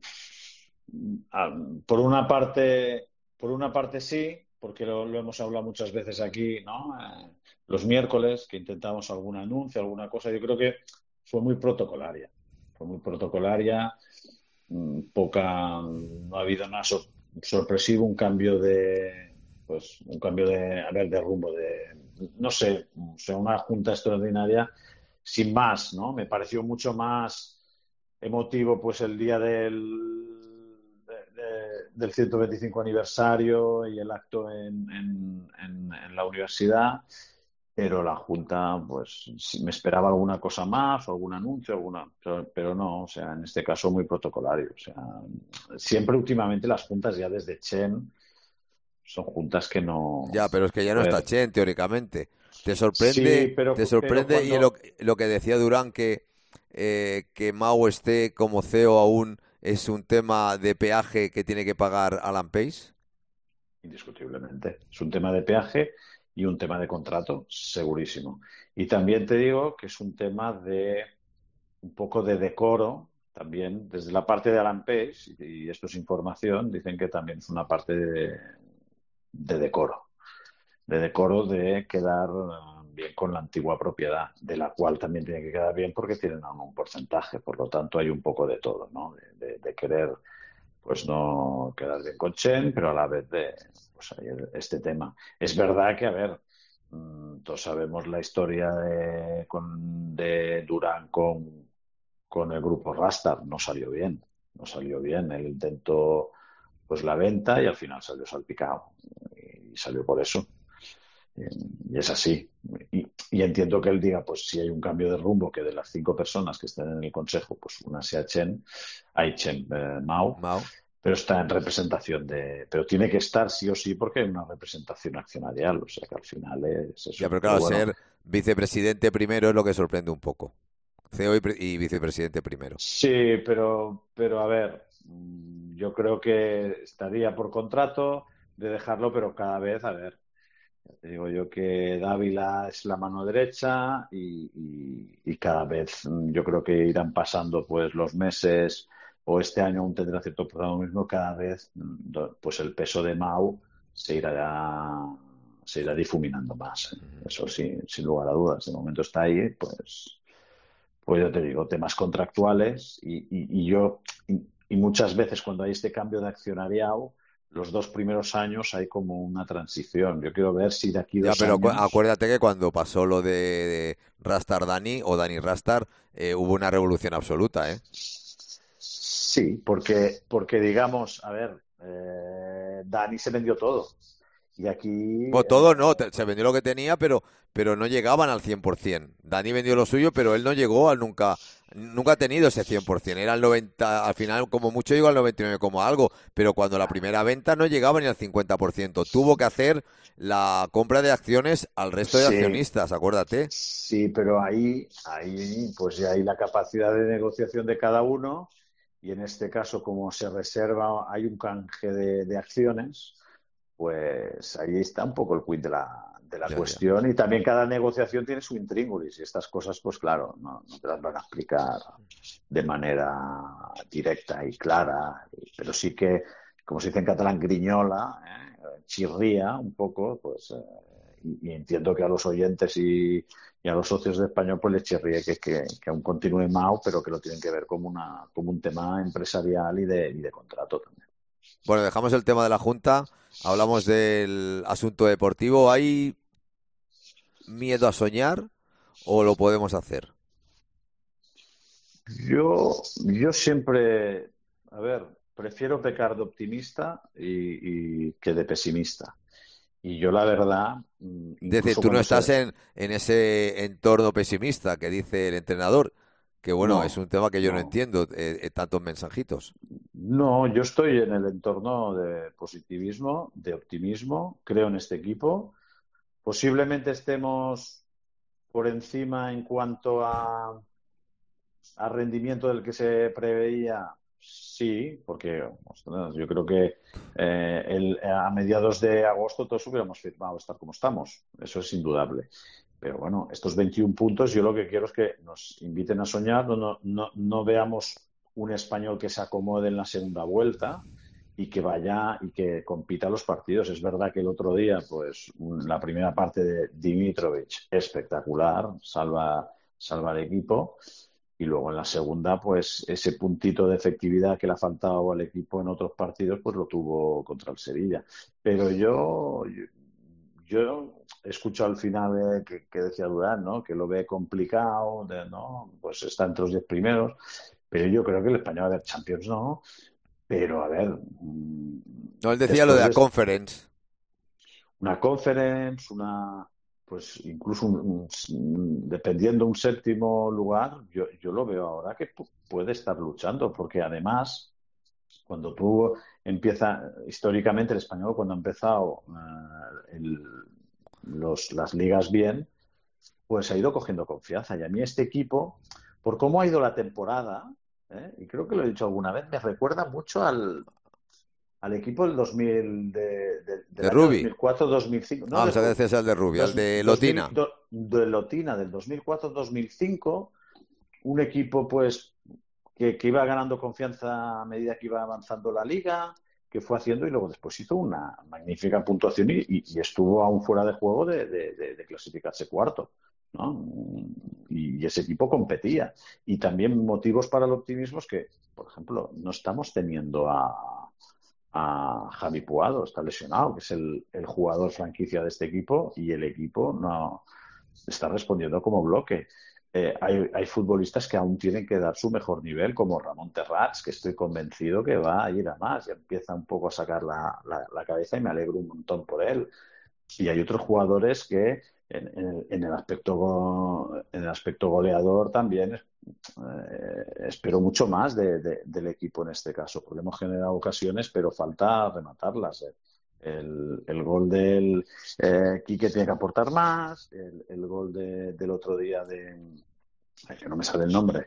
por una parte sí, porque lo hemos hablado muchas veces aquí, ¿no? Los miércoles, que intentamos algún anuncio, alguna cosa, yo creo que fue muy protocolaria. No ha habido nada sorpresivo, un cambio de rumbo, no sé, o sea, una junta extraordinaria sin más, ¿no? Me pareció mucho más emotivo pues el día del 125 aniversario y el acto en la universidad, pero la Junta, pues me esperaba alguna cosa más o algún anuncio, pero no, o sea, en este caso muy protocolario. O sea, siempre últimamente las juntas ya desde Chen son juntas que no... Ya, pero es que ya no está Chen, teóricamente. ¿Te sorprende? Sí, pero Cuando... Y lo que decía Durán, que Mau esté como CEO aún, es un tema de peaje que tiene que pagar Alan Pace? Indiscutiblemente. Es un tema de peaje y un tema de contrato, segurísimo. Y también te digo que es un tema de un poco de decoro, también, desde la parte de Alan Pace, y esto es información, dicen que también es una parte de decoro. De decoro de quedar bien con la antigua propiedad, de la cual también tiene que quedar bien porque tienen un porcentaje. Por lo tanto, hay un poco de todo, ¿no? De querer, pues no quedar bien con Chen, pero a la vez pues hay este tema. Es verdad que, a ver, todos sabemos la historia de Durán con el grupo Rastar. No salió bien. Él intentó pues la venta y al final salió salpicado. Y salió por eso. Y es así. Y entiendo que él diga, pues si hay un cambio de rumbo, que de las 5 personas que estén en el consejo, pues una sea Mau, pero está en representación pero tiene que estar sí o sí porque hay una representación accionarial, o sea que al final es eso. Ya, pero claro, ser vicepresidente primero es lo que sorprende un poco. CEO y vicepresidente primero. Sí, pero a ver, yo creo que estaría por contrato de dejarlo, pero cada vez, a ver, te digo yo que Dávila es la mano derecha y cada vez yo creo que irán pasando pues los meses o este año aún tendrá cierto protagonismo, cada vez pues el peso de Mau se irá difuminando más. Eso sí, sin lugar a dudas. De momento está ahí, pues yo te digo, temas contractuales y muchas veces cuando hay este cambio de accionariado, los 2 primeros años hay como una transición. Yo quiero ver si de aquí 2 pero años... acuérdate que cuando pasó lo de Rastar Dani o Dani Rastar, hubo una revolución absoluta, ¿eh? Sí, porque digamos, a ver, Dani se vendió todo. Y aquí... Bueno, todo no, se vendió lo que tenía, pero no llegaban al 100%. Dani vendió lo suyo, pero él no llegó al nunca ha tenido ese 100%. Era el 90, al final como mucho llegó al 99 como algo, pero cuando la primera venta no llegaba ni al 50%. Tuvo que hacer la compra de acciones al resto de accionistas, acuérdate. Sí, pero ahí pues ya hay la capacidad de negociación de cada uno y en este caso como se reserva, hay un canje de acciones, pues ahí está un poco el quid de la cuestión. Y también cada negociación tiene su intríngulis y estas cosas, pues claro, no te las van a explicar de manera directa y clara, pero sí que, como se dice en catalán, griñola, chirría un poco, pues y entiendo que a los oyentes y a los socios de Español pues les chirríe que aún continúe Mau, pero que lo tienen que ver como un tema empresarial y de contrato también. Bueno, dejamos el tema de la Junta, hablamos del asunto deportivo. ¿Hay miedo a soñar o lo podemos hacer? Yo siempre, a ver, prefiero pecar de optimista y que de pesimista. Y yo la verdad... Es decir, tú no estás en ese entorno pesimista que dice el entrenador, que bueno, es un tema que yo no entiendo, tantos mensajitos. No, yo estoy en el entorno de positivismo, de optimismo, creo en este equipo. Posiblemente estemos por encima en cuanto a rendimiento del que se preveía, sí, porque ostras, yo creo que a mediados de agosto todos hubiéramos firmado estar como estamos, eso es indudable. Pero bueno, estos 21 puntos yo lo que quiero es que nos inviten a soñar, no veamos un Español que se acomode en la segunda vuelta y que vaya y que compita los partidos. Es verdad que el otro día, pues la primera parte de Dimitrovic espectacular, salva el equipo, y luego en la segunda, pues ese puntito de efectividad que le ha faltado al equipo en otros partidos, pues lo tuvo contra el Sevilla. Pero yo escucho al final que decía Durán, ¿no? Que lo ve complicado, ¿no? Pues está entre los 10 primeros, pero yo creo que el Español va a haber Champions, ¿no? Pero a ver... No, él decía lo de la Conference. Una Conference, pues incluso dependiendo un séptimo lugar, yo lo veo ahora que puede estar luchando, porque además, cuando tú empiezas, históricamente el Español, cuando ha empezado las ligas bien, pues ha ido cogiendo confianza. Y a mí este equipo, por cómo ha ido la temporada, y creo que lo he dicho alguna vez, me recuerda mucho al equipo del 2000 de Rubi. 2004-2005. No, o sea, decías al de Rubi, al de Lotina. De Lotina, del 2004-2005, un equipo pues que iba ganando confianza a medida que iba avanzando la liga, que fue haciendo y luego después hizo una magnífica puntuación y estuvo aún fuera de juego de clasificarse cuarto, ¿no? Y ese equipo competía. Y también motivos para el optimismo es que, por ejemplo, no estamos teniendo a Javi Puado, está lesionado, que es el jugador franquicia de este equipo, y el equipo no está respondiendo como bloque. Hay futbolistas que aún tienen que dar su mejor nivel, como Ramón Terrats, que estoy convencido que va a ir a más, y empieza un poco a sacar la cabeza y me alegro un montón por él. Y hay otros jugadores que en el aspecto goleador también espero mucho más del equipo en este caso, porque hemos generado ocasiones, pero falta rematarlas. El gol del Quique tiene que aportar más, el gol del otro día que no me sale el nombre.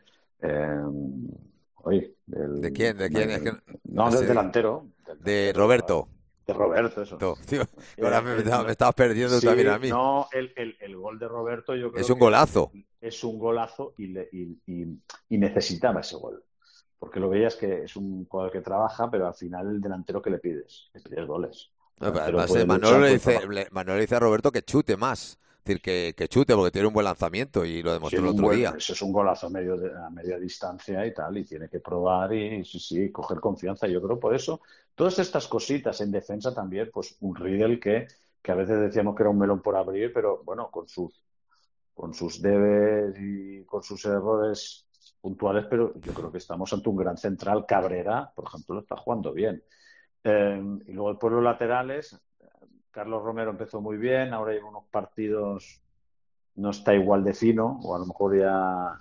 ¿De quién? Es que, no, del delantero. De Roberto. De Roberto, eso. Tío, ahora me estabas perdiendo también a mí. No, el gol de Roberto yo creo es un golazo. Es un golazo y necesitaba ese gol. Porque lo veías que es un jugador que trabaja, pero al final el delantero que le pides goles. Además, Manolo le dice a Roberto que chute más. Es decir, que chute porque tiene un buen lanzamiento y lo demostró el otro día. Eso es un golazo a media distancia y tal, y tiene que probar y coger confianza. Yo creo por eso, todas estas cositas en defensa también, pues un Riedel que a veces decíamos que era un melón por abrir, pero bueno, con sus debes y con sus errores puntuales, pero yo creo que estamos ante un gran central. Cabrera, por ejemplo, lo está jugando bien. Y luego por los laterales, Carlos Romero empezó muy bien, ahora lleva unos partidos, no está igual de fino, o a lo mejor ya,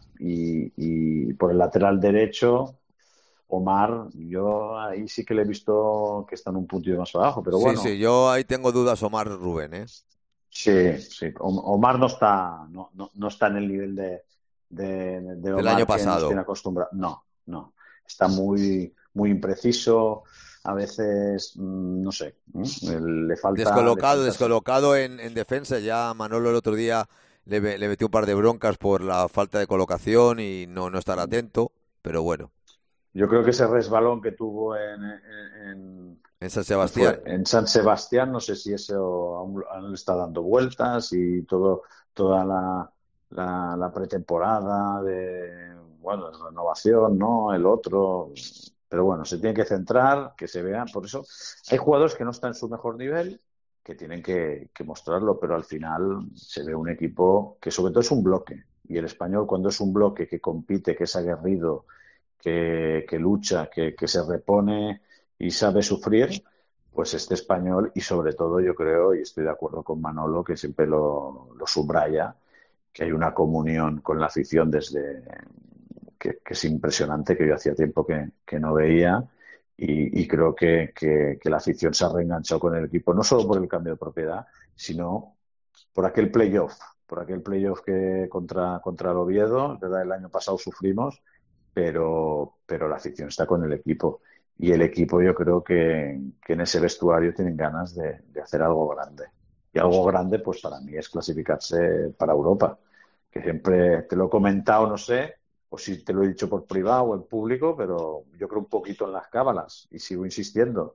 y por el lateral derecho, Omar, yo ahí sí que le he visto que está en un puntito más abajo, pero bueno. Sí, yo ahí tengo dudas, Omar Rubén, ¿eh? Sí, Omar no está en el nivel de Omar del año pasado. Que nos tiene acostumbrado. No, está muy, muy impreciso. A veces, no sé, le falta... Descolocado en defensa. Ya Manolo el otro día le metió un par de broncas por la falta de colocación y no estar atento, pero bueno. Yo creo que ese resbalón que tuvo en San Sebastián. En San Sebastián, no sé si eso aún le está dando vueltas y toda la pretemporada de renovación, ¿no? El otro... Pero bueno, se tiene que centrar, que se vean. Por eso hay jugadores que no están en su mejor nivel, que tienen que mostrarlo, pero al final se ve un equipo que sobre todo es un bloque. Y el Español, cuando es un bloque que compite, que es aguerrido, que lucha, que se repone y sabe sufrir, pues este Español, y sobre todo yo creo, y estoy de acuerdo con Manolo, que siempre lo subraya, que hay una comunión con la afición desde... Que es impresionante, que yo hacía tiempo que no veía y creo que la afición se ha reenganchado con el equipo, no solo por el cambio de propiedad, sino por aquel playoff que contra el Oviedo, ¿verdad? El año pasado sufrimos, pero la afición está con el equipo y el equipo yo creo que en ese vestuario tienen ganas de hacer algo grande. Y algo grande, pues para mí es clasificarse para Europa, que siempre te lo he comentado, no sé, o si te lo he dicho por privado o en público, pero yo creo un poquito en las cábalas y sigo insistiendo.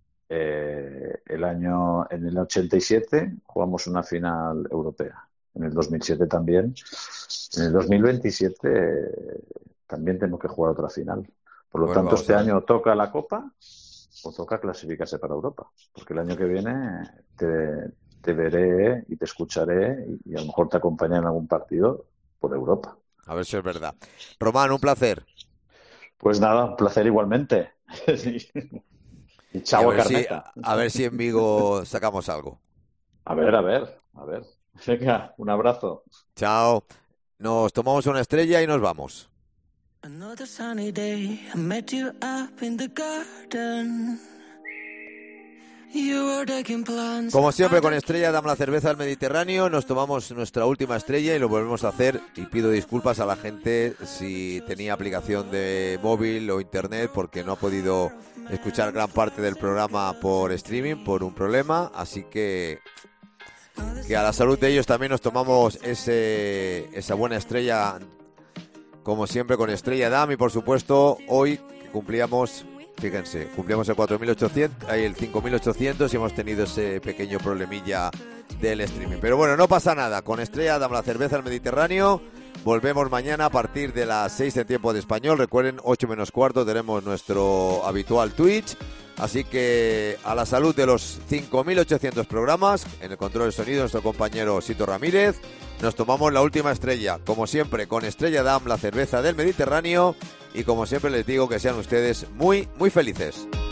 En el 87 jugamos una final europea, en el 2007 también, en el 2027 también tenemos que jugar otra final. Por lo tanto, este año toca la Copa o toca clasificarse para Europa, porque el año que viene te veré y te escucharé y a lo mejor te acompañaré en algún partido por Europa. A ver si es verdad. Román, un placer. Pues nada, un placer igualmente. Y chao, Carneta. A ver si en Vigo sacamos algo. A ver. Venga, un abrazo. Chao. Nos tomamos una estrella y nos vamos. Another sunny day, I met you up in the garden. Como siempre, con Estrella Damm, la cerveza del Mediterráneo, nos tomamos nuestra última estrella y lo volvemos a hacer. Y pido disculpas a la gente si tenía aplicación de móvil o internet porque no ha podido escuchar gran parte del programa por streaming por un problema. Así que a la salud de ellos también nos tomamos esa buena estrella, como siempre, con Estrella Damm. Y por supuesto, hoy que cumplíamos... Fíjense, cumplíamos el 4.800, el 5.800 y hemos tenido ese pequeño problemilla del streaming. Pero bueno, no pasa nada. Con Estrella Damm, la cerveza del Mediterráneo, volvemos mañana a partir de las 6 en tiempo de español. Recuerden, 8 menos cuarto tenemos nuestro habitual Twitch. Así que a la salud de los 5.800 programas, en el control de sonido nuestro compañero Sito Ramírez, nos tomamos la última estrella, como siempre, con Estrella Damm, la cerveza del Mediterráneo. Y como siempre les digo, que sean ustedes muy, muy felices.